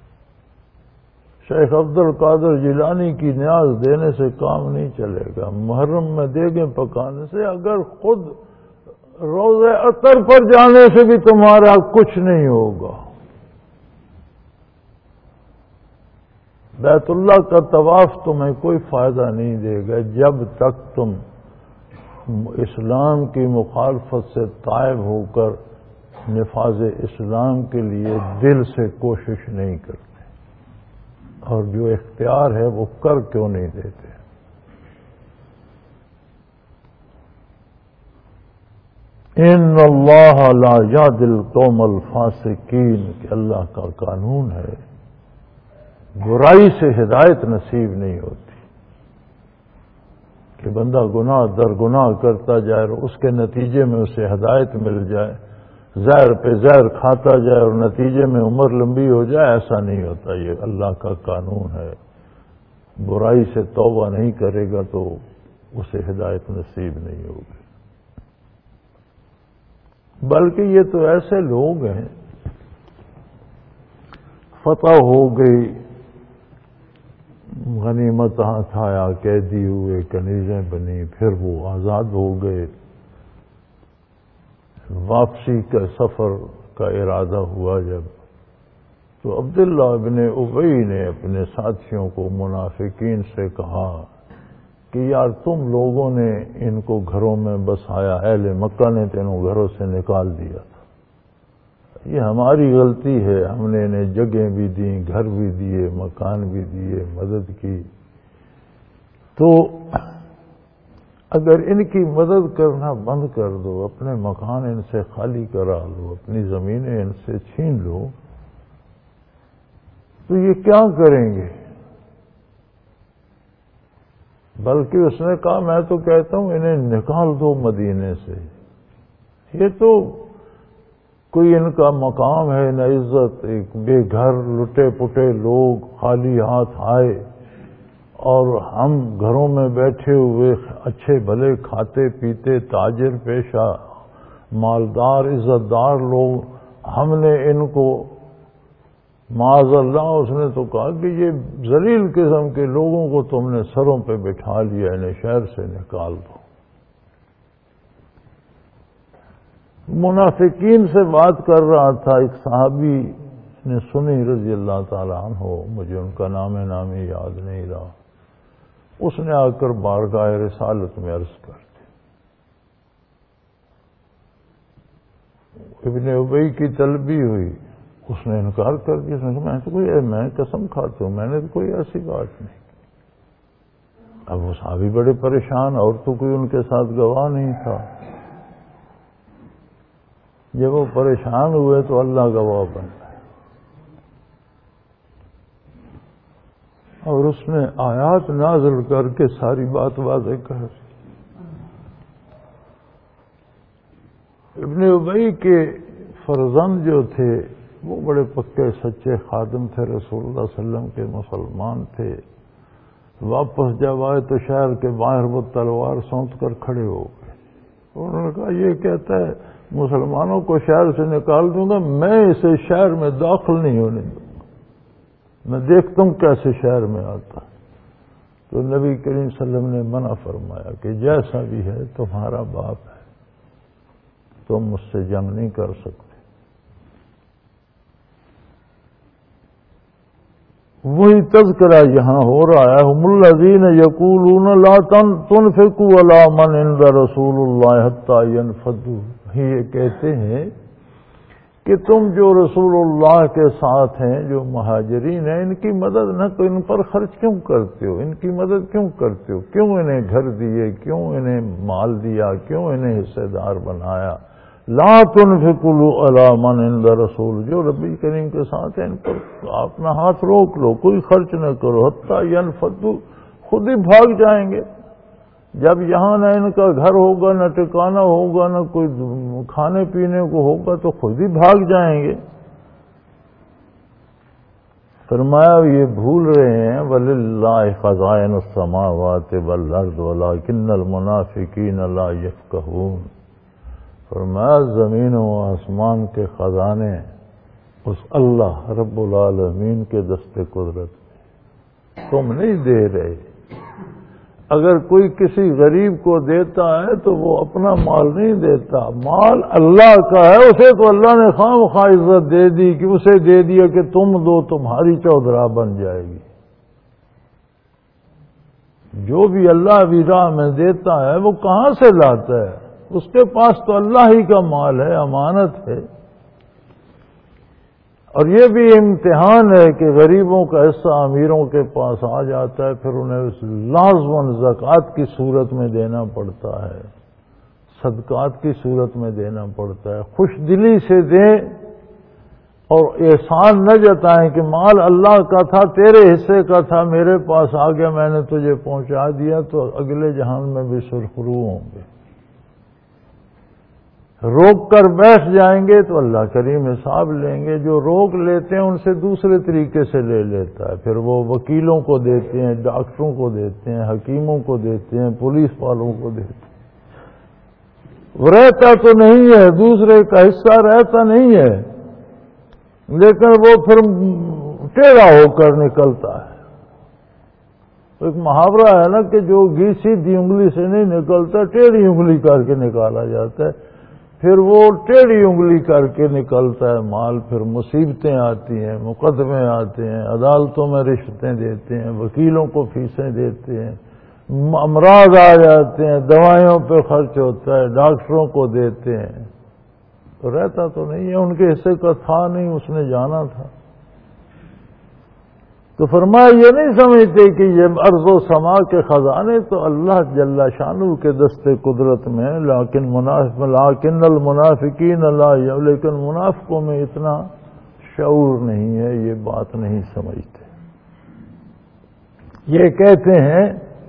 شیخ عبد القادر جیلانی کی نیاز دینے سے کام نہیں چلے گا، محرم میں دیگیں پکانے سے، اگر خود روضہ اطہر پر جانے سے بھی تمہارا کچھ نہیں ہوگا۔ بیت اللہ کا طواف تمہیں کوئی فائدہ نہیں دے گا جب تک تم اسلام کی مخالفت سے تائب ہو کر نفاذ اسلام کے لیے دل سے کوشش نہیں کرتے، اور جو اختیار ہے وہ کر کیوں نہیں دیتے۔ ان اللہ لا یہدی القوم الفاسقین، کہ اللہ کا قانون ہے برائی سے ہدایت نصیب نہیں ہوتی، کہ بندہ گناہ در گناہ کرتا جائے اور اس کے نتیجے میں اسے ہدایت مل جائے، زہر پہ زہر کھاتا جائے اور نتیجے میں عمر لمبی ہو جائے، ایسا نہیں ہوتا۔ یہ اللہ کا قانون ہے، برائی سے توبہ نہیں کرے گا تو اسے ہدایت نصیب نہیں ہوگی۔ بلکہ یہ تو ایسے لوگ ہیں، فتح ہو گئی، غنیمت ہاتھ آیا، قیدی ہوئے، کنیزیں بنی، پھر وہ آزاد ہو گئے، واپسی کا سفر کا ارادہ ہوا جب، تو عبداللہ ابن ابی نے اپنے ساتھیوں کو، منافقین سے کہا کہ یار تم لوگوں نے ان کو گھروں میں بسایا، اہل مکہ نے تینوں گھروں سے نکال دیا تھا، یہ ہماری غلطی ہے، ہم نے انہیں جگہیں بھی دیں، گھر بھی دیے، مکان بھی دیے، مدد کی، تو اگر ان کی مدد کرنا بند کر دو، اپنے مکان ان سے خالی کرا لو، اپنی زمینیں ان سے چھین لو، تو یہ کیا کریں گے؟ بلکہ اس نے کہا میں تو کہتا ہوں انہیں نکال دو مدینے سے، یہ تو کوئی ان کا مقام ہے نہ عزت، ایک بے گھر لٹے پٹے لوگ خالی ہاتھ آئے، اور ہم گھروں میں بیٹھے ہوئے اچھے بھلے کھاتے پیتے تاجر پیشہ مالدار عزت دار لوگ، ہم نے ان کو معاذ اللہ، اس نے تو کہا کہ یہ ذلیل قسم کے لوگوں کو تم نے سروں پہ بٹھا لیا، انہیں شہر سے نکال دو۔ منافقین سے بات کر رہا تھا، ایک صحابی نے سنی رضی اللہ تعالی عنہ، مجھے ان کا نام نامی یاد نہیں رہا، اس نے آ کر بارگاہ رسالت میں عرض کر دی، ابن ابی کی طلبی ہوئی، اس نے انکار کر دیا، اس نے کہا میں تو کوئی میں قسم کھاتا ہوں میں نے تو کوئی ایسی بات نہیں۔ اب وہ صحابی بڑے پریشان، اور تو کوئی ان کے ساتھ گواہ نہیں تھا۔ جب وہ پریشان ہوئے تو اللہ گواہ بن گئے، اور اس نے آیات نازل کر کے ساری بات واضح کر دی۔ ابن ابی کے فرزند جو تھے وہ بڑے پکے سچے خادم تھے رسول اللہ صلی اللہ علیہ وسلم کے، مسلمان تھے۔ واپس جب آئے تو شہر کے باہر وہ تلوار سونت کر کھڑے ہو گئے۔ انہوں نے کہا یہ کہتا ہے مسلمانوں کو شہر سے نکال دوں گا، میں اسے شہر میں داخل نہیں ہونے دوں گا، میں دیکھتا ہوں کیسے شہر میں آتا۔ تو نبی کریم صلی اللہ علیہ وسلم نے منع فرمایا کہ جیسا بھی ہے تمہارا باپ ہے، تم مجھ سے جنگ نہیں کر سکتے۔ وہی تذکرہ یہاں ہو رہا ہے، ہم الذین یقولون لا تنفقوا علی من عند رسول اللہ حتی ینفضوا، یہ کہتے ہیں کہ تم جو رسول اللہ کے ساتھ ہیں، جو مہاجرین ہیں، ان کی مدد نہ کرو، ان پر خرچ کیوں کرتے ہو، ان کی مدد کیوں کرتے ہو، کیوں انہیں گھر دیے، کیوں انہیں مال دیا، کیوں انہیں حصے دار بنایا۔ لا تنفقوا علی من عند رسول، جو نبی کریم کے ساتھ ہیں ان پر اپنا ہاتھ روک لو، کوئی خرچ نہ کرو، حتی ینفضوا، خود ہی بھاگ جائیں گے۔ جب یہاں نہ ان کا گھر ہوگا، نہ ٹھکانا ہوگا، نہ کوئی کھانے پینے کو ہوگا تو خود ہی بھاگ جائیں گے۔ فرمایا یہ بھول رہے ہیں وَلِلَّهِ خَزَائِنُ السَّمَاوَاتِ وَالْأَرْضِ وَلَٰكِنَّ الْمُنَافِقِينَ لَا يَفْقَهُونَ، فرمایا زمین و آسمان کے خزانے اس اللہ رب العالمین کے دست قدرت میں، تم نہیں دے رہے۔ اگر کوئی کسی غریب کو دیتا ہے تو وہ اپنا مال نہیں دیتا، مال اللہ کا ہے، اسے تو اللہ نے خواہ مخواہ عزت دے دی کہ اسے دے دیا کہ تم دو، تمہاری چودراہ بن جائے گی۔ جو بھی اللہ بھی راہ میں دیتا ہے وہ کہاں سے لاتا ہے؟ اس کے پاس تو اللہ ہی کا مال ہے، امانت ہے۔ اور یہ بھی امتحان ہے کہ غریبوں کا حصہ امیروں کے پاس آ جاتا ہے، پھر انہیں اس لازماً زکوٰۃ کی صورت میں دینا پڑتا ہے، صدقات کی صورت میں دینا پڑتا ہے۔ خوش دلی سے دیں اور احسان نہ جتائیں کہ مال اللہ کا تھا، تیرے حصے کا تھا، میرے پاس آ گیا، میں نے تجھے پہنچا دیا، تو اگلے جہان میں بھی سرخرو ہوں گے۔ روک کر بیٹھ جائیں گے تو اللہ کریم حساب لیں گے۔ جو روک لیتے ہیں ان سے دوسرے طریقے سے لے لیتا ہے، پھر وہ وکیلوں کو دیتے ہیں، ڈاکٹروں کو دیتے ہیں، حکیموں کو دیتے ہیں، پولیس والوں کو دیتے ہیں۔ وہ رہتا تو نہیں ہے، دوسرے کا حصہ رہتا نہیں ہے، لیکن وہ پھر ٹیڑھا ہو کر نکلتا ہے۔ ایک محاورہ ہے نا کہ جو گھی سیدھی انگلی سے نہیں نکلتا، ٹیڑھی انگلی کر کے نکالا جاتا ہے، پھر وہ ٹیڑھی انگلی کر کے نکلتا ہے مال، پھر مصیبتیں آتی ہیں، مقدمے آتے ہیں، عدالتوں میں رشوتیں دیتے ہیں، وکیلوں کو فیسیں دیتے ہیں، امراض آ جاتے ہیں، دوائیوں پہ خرچ ہوتا ہے، ڈاکٹروں کو دیتے ہیں، تو رہتا تو نہیں ہے، ان کے حصے کا تھا نہیں، اس نے جانا تھا۔ تو فرمایا یہ نہیں سمجھتے کہ یہ ارض و سما کے خزانے تو اللہ جل شانہ کے دست قدرت میں ہیں، لیکن منافق لیکن المنافقین لا، لیکن منافقوں میں اتنا شعور نہیں ہے، یہ بات نہیں سمجھتے۔ یہ کہتے ہیں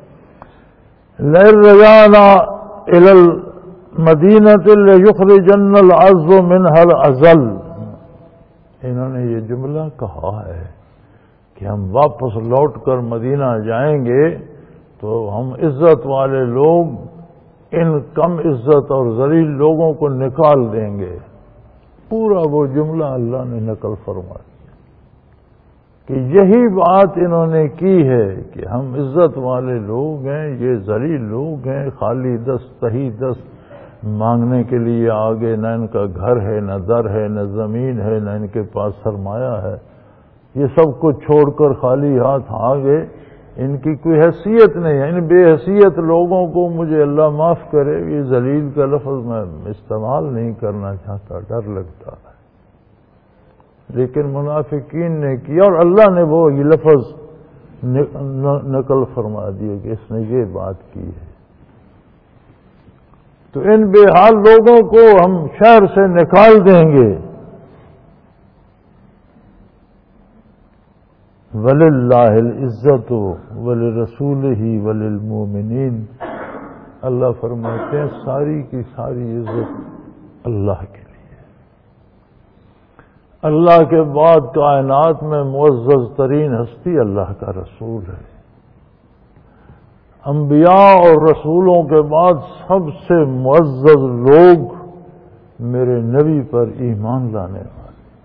لَئِن رَجَعْنَا إِلَى الْمَدِينَةِ لَيُخْرِجَنَّ الْأَعَزُّ مِنْهَا الْأَذَلَّ، انہوں نے یہ جملہ کہا ہے کہ ہم واپس لوٹ کر مدینہ جائیں گے تو ہم عزت والے لوگ ان کم عزت اور ذلیل لوگوں کو نکال دیں گے۔ پورا وہ جملہ اللہ نے نقل فرمایا کہ یہی بات انہوں نے کی ہے کہ ہم عزت والے لوگ ہیں، یہ ذلیل لوگ ہیں، خالی دست تہی دست مانگنے کے لیے آگے، نہ ان کا گھر ہے، نہ در ہے، نہ زمین ہے، نہ ان کے پاس سرمایہ ہے، یہ سب کچھ چھوڑ کر خالی ہاتھ آگے ان کی کوئی حیثیت نہیں ہے. ان بے حیثیت لوگوں کو مجھے اللہ معاف کرے، یہ ذلیل کا لفظ میں استعمال نہیں کرنا چاہتا، ڈر لگتا ہے، لیکن منافقین نے کیا اور اللہ نے وہ یہ لفظ نقل فرما دیا کہ اس نے یہ بات کی ہے. تو ان بے حال لوگوں کو ہم شہر سے نکال دیں گے. وَلِلَّهِ الْعِزَّةُ وَلِرَسُولِهِ وَلِلْمُؤْمِنِينَ، اللہ فرماتے ہیں ساری کی ساری عزت اللہ کے لیے. اللہ کے بعد کائنات میں معزز ترین ہستی اللہ کا رسول ہے. انبیاء اور رسولوں کے بعد سب سے معزز لوگ میرے نبی پر ایمان لانے والے.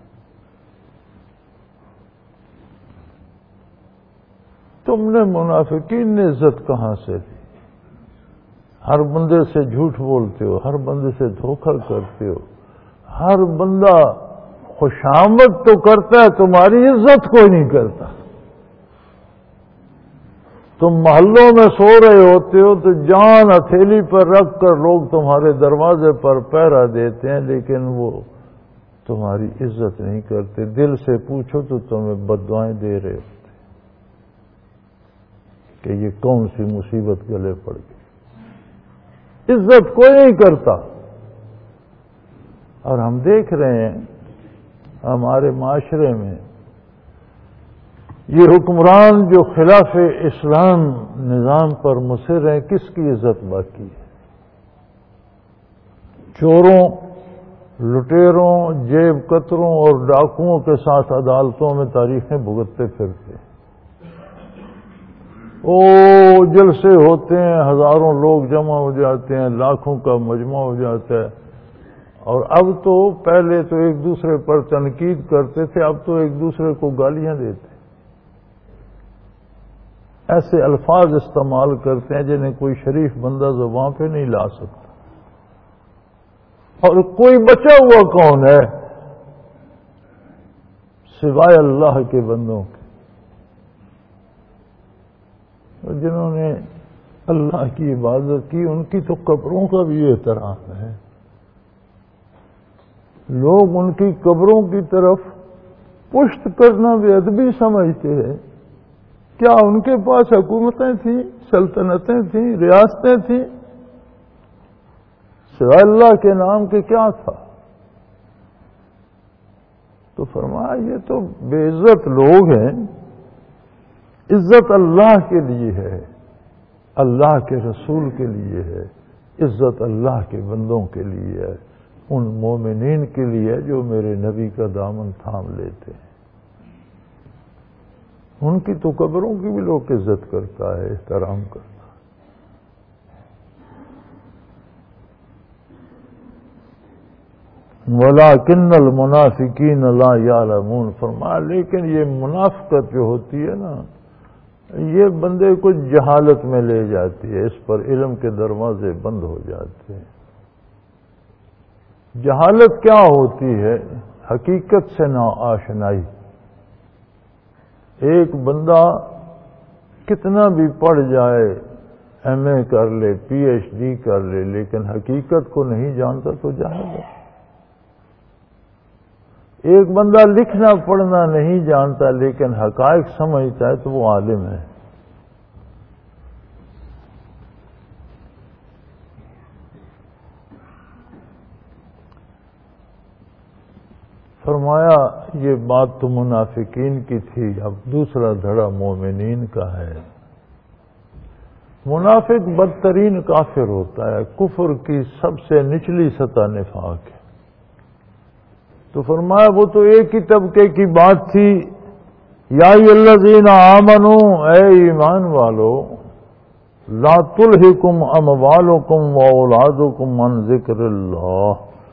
تم نے منافقین نے عزت کہاں سے دی؟ ہر بندے سے جھوٹ بولتے ہو، ہر بندے سے دھوکہ کرتے ہو، ہر بندہ خوشامد تو کرتا ہے، تمہاری عزت کوئی نہیں کرتا. تم محلوں میں سو رہے ہوتے ہو تو جان ہتھیلی پر رکھ کر لوگ تمہارے دروازے پر پہرا دیتے ہیں، لیکن وہ تمہاری عزت نہیں کرتے. دل سے پوچھو تو تمہیں بددعائیں دے رہے ہوتے کہ یہ کون سی مصیبت گلے پڑ گئی. عزت کوئی نہیں کرتا. اور ہم دیکھ رہے ہیں ہمارے معاشرے میں یہ حکمران جو خلاف اسلام نظام پر مصر ہیں، کس کی عزت باقی ہے؟ چوروں، لٹیروں، جیب کتروں اور ڈاکوؤں کے ساتھ عدالتوں میں تاریخیں بھگتتے پھرتے ہیں. او جلسے ہوتے ہیں، ہزاروں لوگ جمع ہو جاتے ہیں، لاکھوں کا مجمع ہو جاتا ہے. اور اب تو پہلے تو ایک دوسرے پر تنقید کرتے تھے، اب تو ایک دوسرے کو گالیاں دیتے. ایسے الفاظ استعمال کرتے ہیں جنہیں کوئی شریف بندہ زبان پہ نہیں لا سکتا. اور کوئی بچا ہوا کون ہے سوائے اللہ کے بندوں کے، جنہوں نے اللہ کی عبادت کی. ان کی تو قبروں کا بھی احترام ہے. لوگ ان کی قبروں کی طرف پشت کرنا بے ادبی سمجھتے ہیں. کیا ان کے پاس حکومتیں تھیں، سلطنتیں تھیں، ریاستیں تھیں؟ سوائے اللہ کے نام کے کیا تھا؟ تو فرمایا یہ تو بے عزت لوگ ہیں. عزت اللہ کے لیے ہے، اللہ کے رسول کے لیے ہے، عزت اللہ کے بندوں کے لیے ہے، ان مومنین کے لیے ہے جو میرے نبی کا دامن تھام لیتے ہیں. ان کی تو قبروں کی بھی لوگ عزت کرتا ہے، احترام کرتا ہے. وَلَٰكِنَّ الْمُنَافِقِينَ لَا يَعْلَمُونَ، فرمایا لیکن یہ منافقت جو ہوتی ہے نا، یہ بندے کو جہالت میں لے جاتی ہے، اس پر علم کے دروازے بند ہو جاتے ہیں. جہالت کیا ہوتی ہے؟ حقیقت سے نا آشنائی. ایک بندہ کتنا بھی پڑھ جائے، ایم اے کر لے، پی ایچ ڈی کر لے، لیکن حقیقت کو نہیں جانتا تو جاہل ہے. ایک بندہ لکھنا پڑھنا نہیں جانتا لیکن حقائق سمجھتا ہے تو وہ عالم ہے. فرمایا یہ بات تو منافقین کی تھی، اب دوسرا دھڑا مومنین کا ہے. منافق بدترین کافر ہوتا ہے، کفر کی سب سے نچلی سطح نفاق ہے. تو فرمایا وہ تو ایک ہی طبقے کی بات تھی، یا الذین آمنوا، اے ایمان والو، لا تلہکم اموالکم واولادکم عن ذکر اللہ،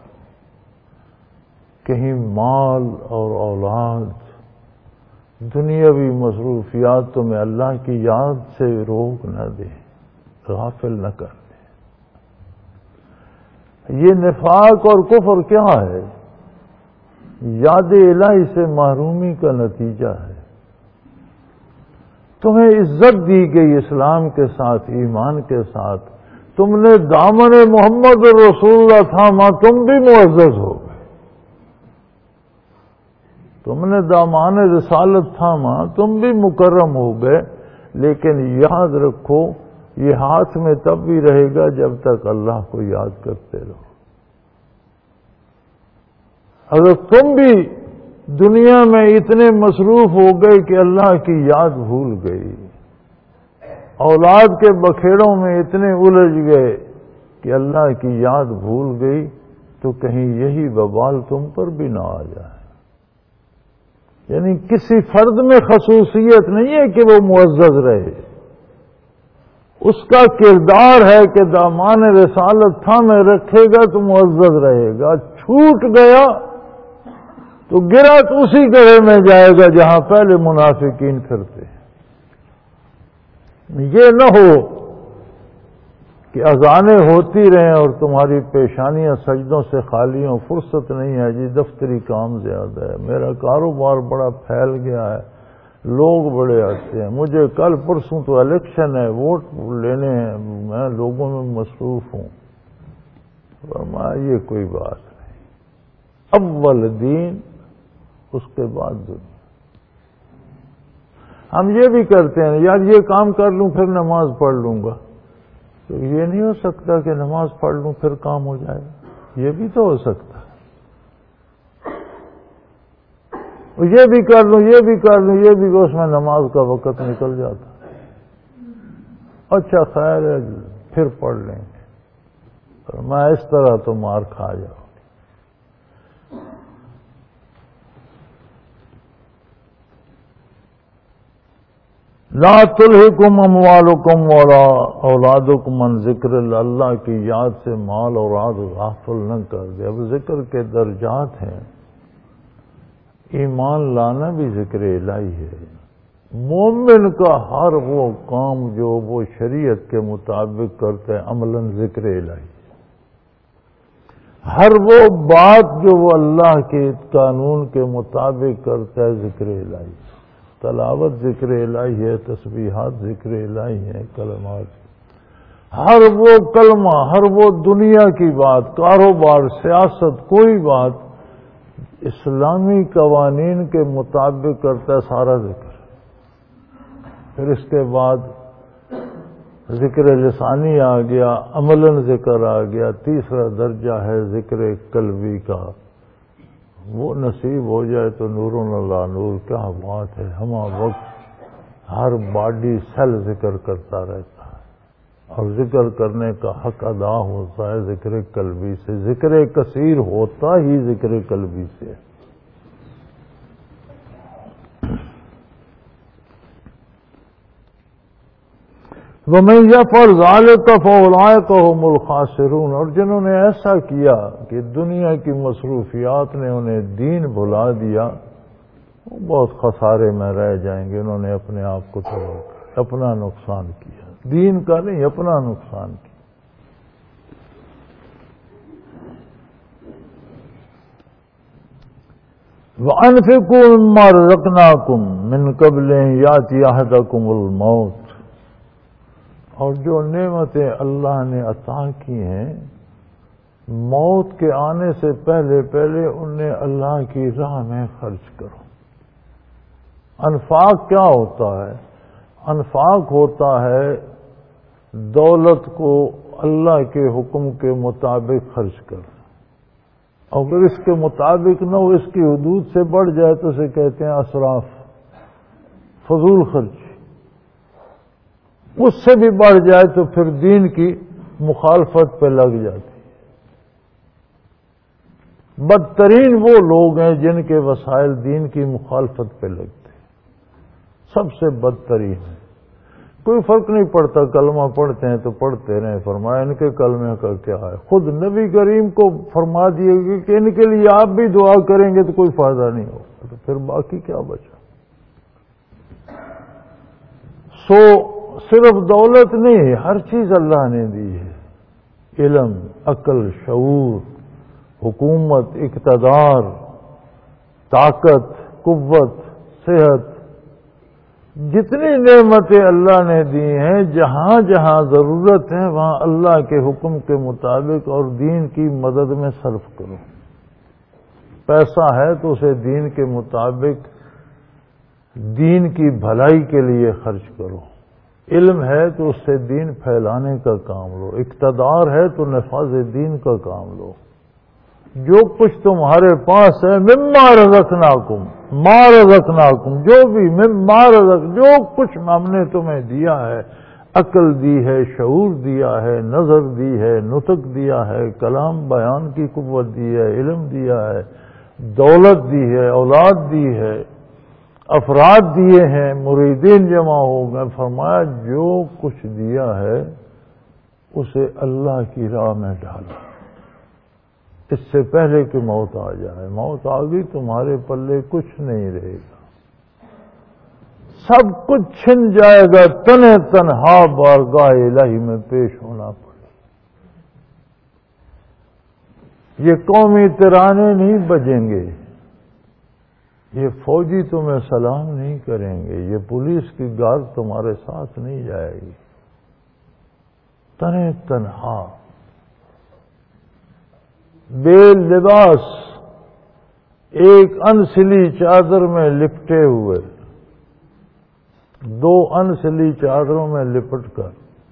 کہیں مال اور اولاد دنیاوی مصروفیات میں اللہ کی یاد سے روک نہ دے، غافل نہ کر دے. یہ نفاق اور کفر کیا ہے؟ یاد الہی سے محرومی کا نتیجہ ہے. تمہیں عزت دی گئی اسلام کے ساتھ، ایمان کے ساتھ، تم نے دامن محمد رسول اللہ تھاما، تم بھی معزز ہو گئے۔ تم نے دامان رسالت تھاما، تم بھی مکرم ہو گئے۔ لیکن یاد رکھو یہ ہاتھ میں تب بھی رہے گا جب تک اللہ کو یاد کرتے رہو۔ اگر تم بھی دنیا میں اتنے مصروف ہو گئے کہ اللہ کی یاد بھول گئی، اولاد کے بکھیڑوں میں اتنے الجھ گئے کہ اللہ کی یاد بھول گئی، تو کہیں یہی وبال تم پر بھی نہ آ جائے۔ یعنی کسی فرد میں خصوصیت نہیں ہے کہ وہ معزز رہے، اس کا کردار ہے کہ دامان رسالت تھامے رکھے گا تو معزز رہے گا، چھوٹ گیا تو گرا تو اسی گڑھے میں جائے گا جہاں پہلے منافقین پھرتے ہیں۔ یہ نہ ہو کہ اذانیں ہوتی رہیں اور تمہاری پیشانیاں سجدوں سے خالی ہوں، فرصت نہیں ہے جی، دفتری کام زیادہ ہے، میرا کاروبار بڑا پھیل گیا ہے، لوگ بڑے آتے ہیں، مجھے کل پرسوں تو الیکشن ہے، ووٹ لینے ہیں، میں لوگوں میں مصروف ہوں۔ فرمایا یہ کوئی بات نہیں، اول دین اس کے بعد دنیا۔ ہم یہ بھی کرتے ہیں یار یہ کام کر لوں پھر نماز پڑھ لوں گا، تو یہ نہیں ہو سکتا کہ نماز پڑھ لوں پھر کام ہو جائے گا، یہ بھی تو ہو سکتا ہے، یہ بھی کر لوں یہ بھی کر لوں یہ بھی، اس میں نماز کا وقت نکل جاتا۔ اچھا خیر ہے پھر پڑھ لیں گے، اور میں اس طرح تو مار کھا جاؤں۔ لا تلہکم اموالکم ولا اولادکم عن ذکر اللہ، اللہ کی یاد سے مال اور اولاد غافل نہ کر دے۔ اب ذکر کے درجات ہیں، ایمان لانا بھی ذکر الہی ہے۔ مومن کا ہر وہ کام جو وہ شریعت کے مطابق کرتا ہے عملاً ذکر الہی، ہر وہ بات جو وہ اللہ کے قانون کے مطابق کرتا ہے ذکر الہی، تلاوت ذکر الہی ہے، تسبیحات ذکر الہی ہے، کلمات، ہر وہ کلمہ، ہر وہ دنیا کی بات، کاروبار، سیاست، کوئی بات اسلامی قوانین کے مطابق کرتا ہے سارا ذکر۔ پھر اس کے بعد ذکر لسانی آ گیا، عملاً ذکر آ گیا، تیسرا درجہ ہے ذکر قلبی کا، وہ نصیب ہو جائے تو نور اللہ نور، کیا بات ہے، ہما وقت ہر باڈی سیل ذکر کرتا رہتا ہے، اور ذکر کرنے کا حق ادا ہوتا ہے ذکر قلبی سے، ذکر کثیر ہوتا ہی ذکر قلبی سے۔ وَمَن يَفْعَلْ ذَلِكَ فَأُولَٰئِكَ هُمُ الْخَاسِرُونَ، اور جنہوں نے ایسا کیا کہ دنیا کی مصروفیات نے انہیں دین بھلا دیا، وہ بہت خسارے میں رہ جائیں گے، انہوں نے اپنے آپ کو تباہ کیا، اپنا نقصان کیا، دین کا نہیں اپنا نقصان کیا۔ وَأَنفِقُوا مِمَّا رَزَقْنَاكُم مِّن قَبْلِ أَن يَأْتِيَ أَحَدَكُمُ الْمَوْتُ، اور جو نعمتیں اللہ نے عطا کی ہیں موت کے آنے سے پہلے پہلے انہیں اللہ کی راہ میں خرچ کرو۔ انفاق کیا ہوتا ہے؟ انفاق ہوتا ہے دولت کو اللہ کے حکم کے مطابق خرچ کرنا، اگر اس کے مطابق نہ ہو، اس کی حدود سے بڑھ جائے تو اسے کہتے ہیں اسراف، فضول خرچ، اس سے بھی بڑھ جائے تو پھر دین کی مخالفت پہ لگ جاتی۔ بدترین وہ لوگ ہیں جن کے وسائل دین کی مخالفت پہ لگتے، سب سے بدترین ہے۔ کوئی فرق نہیں پڑتا، کلمہ پڑھتے ہیں تو پڑھتے رہیں، فرمایا ان کے کلمے کا کیا ہے، خود نبی کریم کو فرما دیے گے کہ ان کے لیے آپ بھی دعا کریں گے تو کوئی فائدہ نہیں ہوگا، تو پھر باقی کیا بچا۔ سو صرف دولت نہیں، ہر چیز اللہ نے دی ہے، علم، عقل، شعور، حکومت، اقتدار، طاقت، قوت، صحت، جتنی نعمتیں اللہ نے دی ہیں، جہاں جہاں ضرورت ہے وہاں اللہ کے حکم کے مطابق اور دین کی مدد میں صرف کرو۔ پیسہ ہے تو اسے دین کے مطابق دین کی بھلائی کے لیے خرچ کرو، علم ہے تو اس سے دین پھیلانے کا کام لو، اقتدار ہے تو نفاذ دین کا کام لو۔ جو کچھ تمہارے پاس ہے مما رزقناکم، ما رزقناکم، جو بھی مما رزق، جو کچھ ہم نے تمہیں دیا ہے، عقل دی ہے، شعور دیا ہے، نظر دی ہے، نطق دیا ہے، کلام بیان کی قوت دی ہے، علم دیا ہے، دولت دی ہے، اولاد دی ہے، افراد دیے ہیں، مریدین جمع ہو گئے، فرمایا جو کچھ دیا ہے اسے اللہ کی راہ میں ڈالو، اس سے پہلے کہ موت آ جائے۔ موت آ گئی تمہارے پلے کچھ نہیں رہے گا، سب کچھ چھن جائے گا، تنے تنہا بارگاہ الہی میں پیش ہونا پڑے۔ یہ قومی ترانے نہیں بجیں گے، یہ فوجی تمہیں سلام نہیں کریں گے، یہ پولیس کی گارڈ تمہارے ساتھ نہیں جائے گی، تنے تنہا بے لباس ایک انسلی چادر میں لپٹے ہوئے، دو انسلی چادروں میں لپٹ کر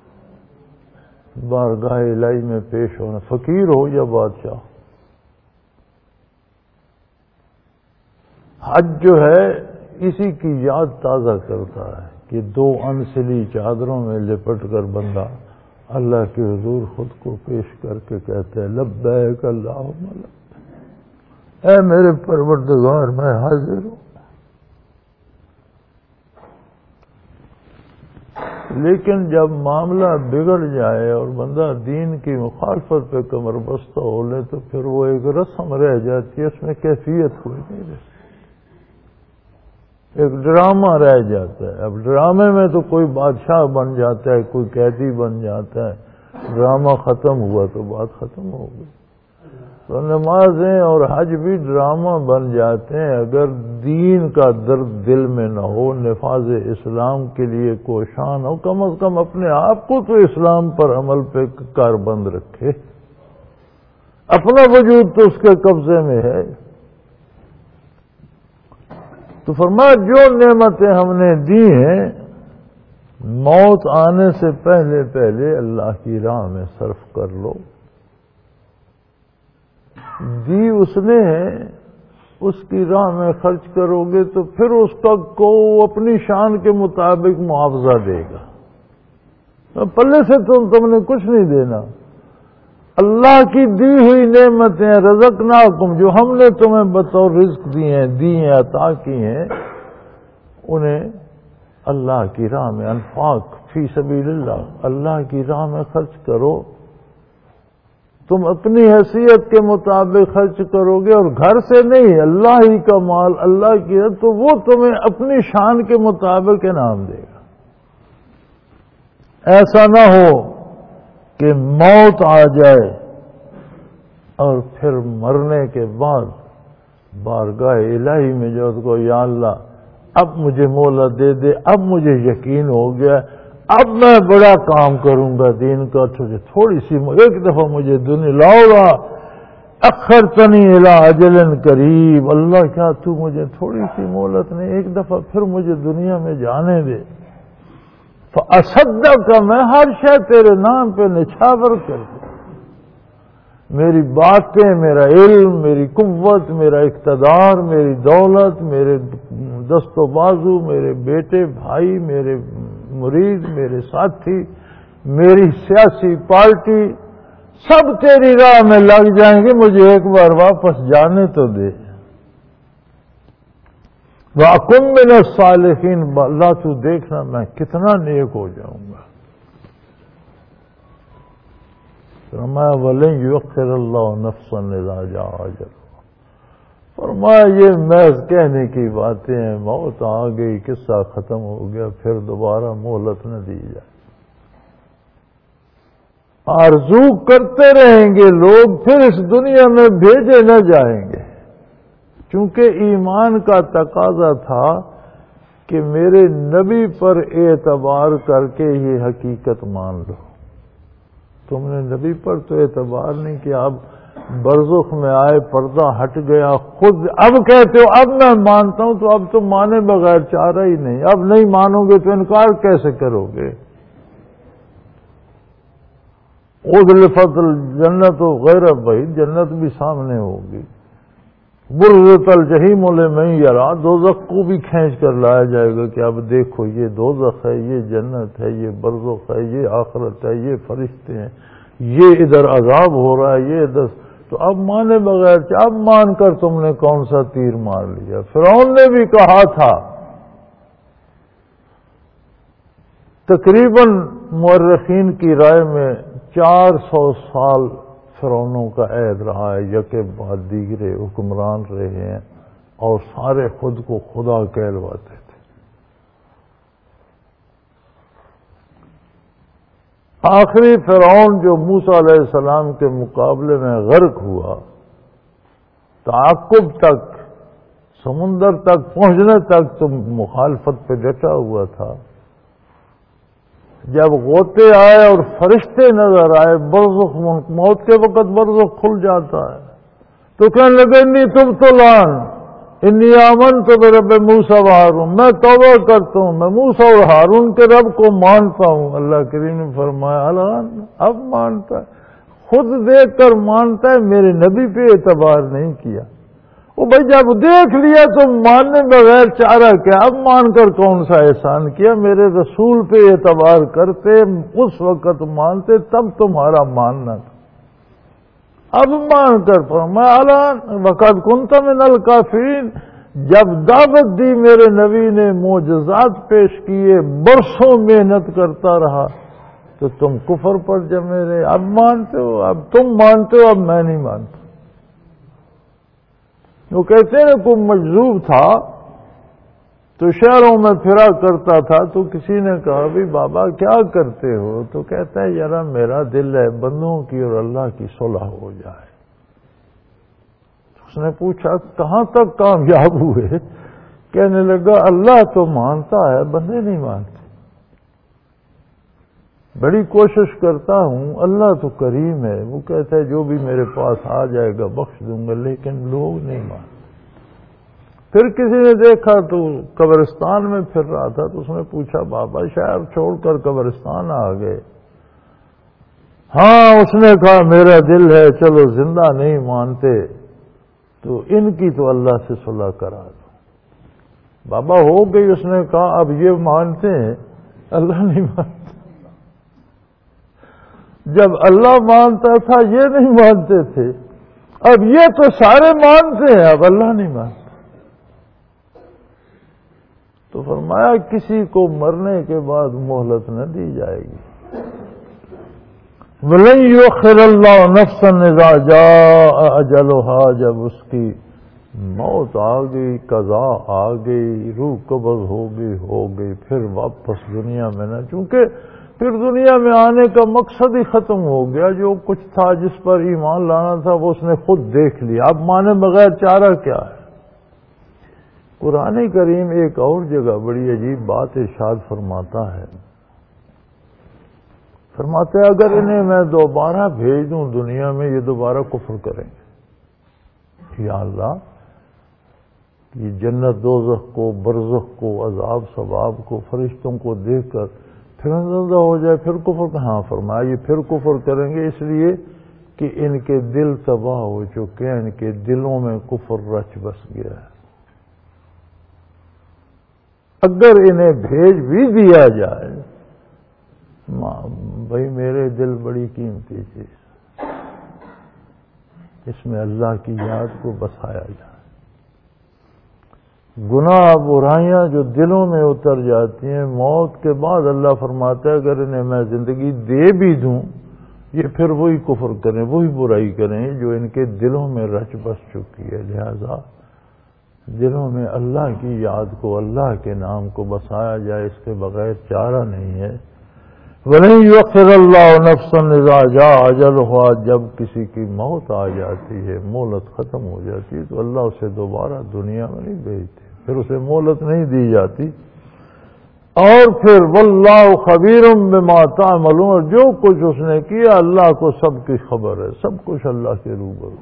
بارگاہ الہی میں پیش ہونا، فقیر ہو یا بادشاہ۔ حج جو ہے اسی کی یاد تازہ کرتا ہے کہ دو انسلی چادروں میں لپٹ کر بندہ اللہ کے حضور خود کو پیش کر کے کہتے ہیں لبیک اللہم لبیک، اے میرے پروردگار میں حاضر ہوں۔ لیکن جب معاملہ بگڑ جائے اور بندہ دین کی مخالفت پہ کمر بستہ ہو لے تو پھر وہ ایک رسم رہ جاتی ہے، اس میں کیفیت کوئی نہیں رہتی، ایک ڈرامہ رہ جاتا ہے۔ اب ڈرامے میں تو کوئی بادشاہ بن جاتا ہے، کوئی قیدی بن جاتا ہے، ڈرامہ ختم ہوا تو بات ختم ہو گئی۔ تو نمازیں اور حج بھی ڈرامہ بن جاتے ہیں اگر دین کا درد دل میں نہ ہو، نفاذ اسلام کے لیے کوشاں ہو، کم از کم اپنے آپ کو تو اسلام پر عمل پہ کاربند رکھے، اپنا وجود تو اس کے قبضے میں ہے۔ تو فرمایا جو نعمتیں ہم نے دی ہیں موت آنے سے پہلے پہلے اللہ کی راہ میں صرف کر لو۔ دی اس نے ہے، اس کی راہ میں خرچ کرو گے تو پھر اس کا کو اپنی شان کے مطابق معاوضہ دے گا، پلے سے تم تم نے کچھ نہیں دینا۔ اللہ کی دی ہوئی نعمتیں رزقناکم، جو ہم نے تمہیں بطور رزق دی ہیں، دی ہیں، عطا کی ہیں، انہیں اللہ کی راہ میں انفاق فی سبیل اللہ، اللہ کی راہ میں خرچ کرو۔ تم اپنی حیثیت کے مطابق خرچ کرو گے اور گھر سے نہیں، اللہ ہی کا مال اللہ کی ہے تو وہ تمہیں اپنی شان کے مطابق انعام دے گا۔ ایسا نہ ہو کہ موت آ جائے اور پھر مرنے کے بعد بارگاہ الہی میں جو اس کو یا اللہ اب مجھے مہلت دے دے، اب مجھے یقین ہو گیا، اب میں بڑا کام کروں گا دین کا، تھوڑی سی ایک دفعہ مجھے دنیا لاؤ گا، اخرتنی الی اجل قریب، اللہ کیا تو مجھے تھوڑی سی مہلت نہیں، ایک دفعہ پھر مجھے دنیا میں جانے دے، فاصدق کا میں ہر شے تیرے نام پہ نچھاور کر دوں، میری باتیں، میرا علم، میری قوت، میرا اقتدار، میری دولت، میرے دست و بازو، میرے بیٹے بھائی، میرے مرید، میرے ساتھی، میری سیاسی پارٹی، سب تیری راہ میں لگ جائیں گے، مجھے ایک بار واپس جانے تو دے۔ وَأَكُن مِّنَ الصَّالِحِينَ، اللہ تو دیکھنا میں کتنا نیک ہو جاؤں گا۔ فرمایا وَلَن يُؤَخِّرَ اللَّهُ نَفْسًا إِذَا جَاءَ أَجَلُهَا، فرمایا یہ محض کہنے کی باتیں ہیں، موت آ گئی، قصہ ختم ہو گیا، پھر دوبارہ مہلت نہ دی جائے۔ آرزو کرتے رہیں گے لوگ، پھر اس دنیا میں بھیجے نہ جائیں گے، چونکہ ایمان کا تقاضا تھا کہ میرے نبی پر اعتبار کر کے یہ حقیقت مان لو. تم نے نبی پر تو اعتبار نہیں کیا، اب برزخ میں آئے، پردہ ہٹ گیا، خود اب کہتے ہو اب میں مانتا ہوں، تو اب تو مانے بغیر چارہ ہی نہیں. اب نہیں مانو گے تو انکار کیسے کرو گے؟ ازلفت الجنت غیر بعید، جنت بھی سامنے ہوگی. برزت الجحیم لمن یرا، دوزخ کو بھی کھینچ کر لایا جائے گا کہ اب دیکھو یہ دوزخ ہے، یہ جنت ہے، یہ برزخ ہے، یہ آخرت ہے، یہ فرشتے ہیں، یہ ادھر عذاب ہو رہا ہے، یہ ادھر. تو اب مانے بغیر، اب مان کر تم نے کون سا تیر مار لیا؟ فرعون نے بھی کہا تھا، تقریباً مورخین کی رائے میں چار سو سال فرعونوں کا عہد رہا ہے، یکے بعد دیگرے حکمران رہے ہیں، اور سارے خود کو خدا کہلواتے تھے. آخری فرعون جو موسیٰ علیہ السلام کے مقابلے میں غرق ہوا، تعاقب تک، سمندر تک پہنچنے تک تو مخالفت پہ ڈٹا ہوا تھا. جب غوطے آئے اور فرشتے نظر آئے، برزخ موت کے وقت برزخ کھل جاتا ہے، تو کہنے لگے انی تبت الآن انی آمنت برب موسیٰ و ہارون، میں توبہ کرتا ہوں، میں موسیٰ اور ہارون کے رب کو مانتا ہوں. اللہ کریم نے فرمایا الان، اب مانتا ہے، خود دیکھ کر مانتا ہے، میرے نبی پہ اعتبار نہیں کیا. وہ بھائی جب دیکھ لیا تو ماننے بغیر چارہ کیا؟ اب مان کر کون سا احسان کیا؟ میرے رسول پہ اعتبار کرتے، اس وقت مانتے، تب تمہارا ماننا تھا. اب مان کر فرمایا الان وقد کنت من الکافرین، جب دعوت دی میرے نبی نے، معجزات پیش کیے، برسوں محنت کرتا رہا، تو تم کفر پر جمے رہے. اب مانتے ہو، اب تم مانتے ہو، اب میں نہیں مانتا. وہ کہتے ہیں کوئی مجذوب تھا تو شہروں میں پھرا کرتا تھا، تو کسی نے کہا بھی بابا کیا کرتے ہو؟ تو کہتا ہے یار میرا دل ہے بندوں کی اور اللہ کی صلح ہو جائے. اس نے پوچھا کہاں تک کامیاب ہوئے؟ کہنے لگا اللہ تو مانتا ہے، بندے نہیں مانتے. بڑی کوشش کرتا ہوں، اللہ تو کریم ہے، وہ کہتا ہے جو بھی میرے پاس آ جائے گا بخش دوں گا، لیکن لوگ نہیں مانتے. پھر کسی نے دیکھا تو قبرستان میں پھر رہا تھا، تو اس نے پوچھا بابا شہر چھوڑ کر قبرستان آ گئے؟ ہاں، اس نے کہا میرا دل ہے چلو زندہ نہیں مانتے تو ان کی تو اللہ سے صلح کرا دو. بابا ہو گئی. اس نے کہا اب یہ مانتے ہیں، اللہ نہیں مانتے. جب اللہ مانتا تھا یہ نہیں مانتے تھے، اب یہ تو سارے مانتے ہیں، اب اللہ نہیں مانتا. تو فرمایا کسی کو مرنے کے بعد مہلت نہ دی جائے گی. وَلَن يُؤَخِّرَ اللَّهُ نَفْسًا إِذَا جَاءَ أَجَلُهَا، جب اس کی موت آ گئی، قضا آ گئی، روح قبض ہو گئی ہو گئی پھر واپس دنیا میں نہ، چونکہ پھر دنیا میں آنے کا مقصد ہی ختم ہو گیا. جو کچھ تھا جس پر ایمان لانا تھا وہ اس نے خود دیکھ لیا. اب مانے بغیر چارہ کیا ہے؟ قرآن کریم ایک اور جگہ بڑی عجیب بات ارشاد فرماتا ہے. فرماتے ہیں اگر انہیں میں دوبارہ بھیج دوں دنیا میں، یہ دوبارہ کفر کریں گے. یا اللہ، یہ جنت دوزخ کو، برزخ کو، عذاب ثواب کو، فرشتوں کو دیکھ کر پھر اندازہ ہو جائے پھر کفر کہاں؟ فرمایا یہ پھر کفر کریں گے اس لیے کہ ان کے دل تباہ ہو چکے ہیں، ان کے دلوں میں کفر رچ بس گیا ہے. اگر انہیں بھیج بھی دیا جائے، بھائی میرے دل بڑی قیمتی چیز، اس میں اللہ کی یاد کو بسایا جائے. گناہ برائیاں جو دلوں میں اتر جاتی ہیں، موت کے بعد اللہ فرماتا ہے اگر انہیں میں زندگی دے بھی دوں، یہ پھر وہی کفر کریں، وہی برائی کریں جو ان کے دلوں میں رچ بس چکی ہے. لہذا دلوں میں اللہ کی یاد کو، اللہ کے نام کو بسایا جائے، اس کے بغیر چارہ نہیں ہے. وَلَن يُؤَخِّرَ اللَّهُ نَفْسًا إِذَا جَاءَ أَجَلُهَا، جب کسی کی موت آ جاتی ہے، مہلت ختم ہو جاتی ہے، تو اللہ اسے دوبارہ دنیا میں نہیں بھیجتے، پھر اسے مہلت نہیں دی جاتی اور پھر واللہ خبیر بما تعملون، جو کچھ اس نے کیا اللہ کو سب کی خبر ہے، سب کچھ اللہ کے روبرو،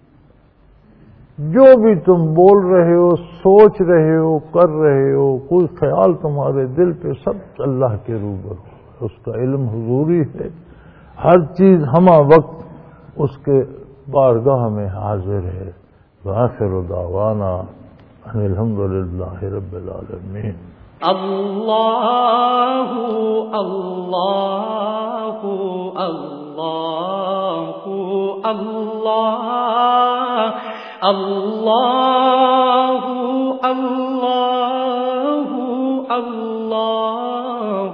جو بھی تم بول رہے ہو، سوچ رہے ہو، کر رہے ہو، کوئی خیال تمہارے دل پہ، سب اللہ کے روبرو، اس کا علم حضوری ہے، ہر چیز ہمہ وقت اس کے بارگاہ میں حاضر ہے۔ وآخر دعوانا ان الحمد للہ رب العالمین۔ اللہ اللہ اللہ اللہ اللہ اللہ اللہ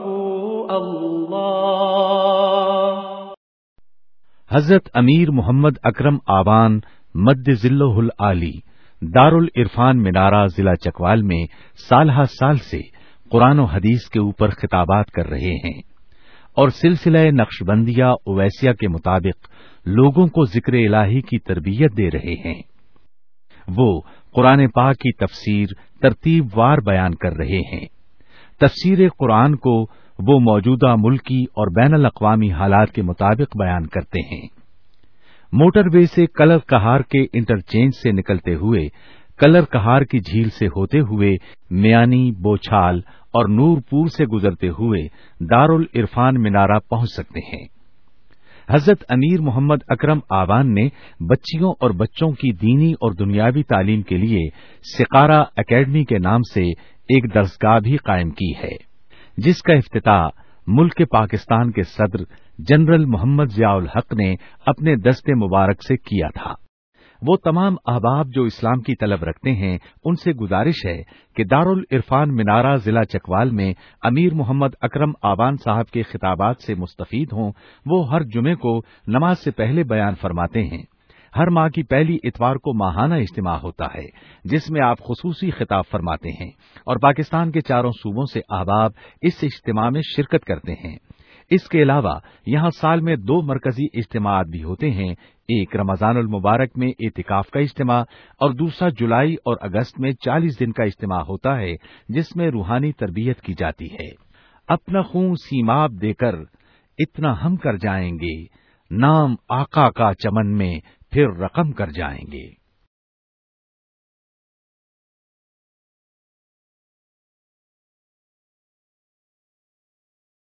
اللہ۔ حضرت امیر محمد اکرم آوان مد ذلہ العالی دارالعرفان منارہ ضلع چکوال میں سالہ سال سے قرآن و حدیث کے اوپر خطابات کر رہے ہیں اور سلسلہ نقشبندیہ اویسیہ کے مطابق لوگوں کو ذکر الہی کی تربیت دے رہے ہیں۔ وہ قرآن پاک کی تفسیر ترتیب وار بیان کر رہے ہیں۔ تفسیر قرآن کو وہ موجودہ ملکی اور بین الاقوامی حالات کے مطابق بیان کرتے ہیں۔ موٹر وے سے کلر کہار کے انٹرچینج سے نکلتے ہوئے کلر کہار کی جھیل سے ہوتے ہوئے میانی، بوچھال اور نور پور سے گزرتے ہوئے دارالعرفان منارہ پہنچ سکتے ہیں۔ حضرت امیر محمد اکرم آوان نے بچیوں اور بچوں کی دینی اور دنیاوی تعلیم کے لیے سقارہ اکیڈمی کے نام سے ایک درسگاہ بھی قائم کی ہے، جس کا افتتاح ملک پاکستان کے صدر جنرل محمد ضیاء الحق نے اپنے دست مبارک سے کیا تھا۔ وہ تمام احباب جو اسلام کی طلب رکھتے ہیں ان سے گزارش ہے کہ دارالعرفان منارہ ضلع چکوال میں امیر محمد اکرم آوان صاحب کے خطابات سے مستفید ہوں۔ وہ ہر جمعے کو نماز سے پہلے بیان فرماتے ہیں۔ ہر ماہ کی پہلی اتوار کو ماہانہ اجتماع ہوتا ہے جس میں آپ خصوصی خطاب فرماتے ہیں اور پاکستان کے چاروں صوبوں سے احباب اس اجتماع میں شرکت کرتے ہیں۔ اس کے علاوہ یہاں سال میں دو مرکزی اجتماعات بھی ہوتے ہیں، ایک رمضان المبارک میں اعتکاف کا اجتماع اور دوسرا جولائی اور اگست میں چالیس دن کا اجتماع ہوتا ہے جس میں روحانی تربیت کی جاتی ہے۔ اپنا خون سیماب دے کر اتنا ہم کر جائیں گے، نام آقا کا چمن میں پھر رقم کر جائیں گے۔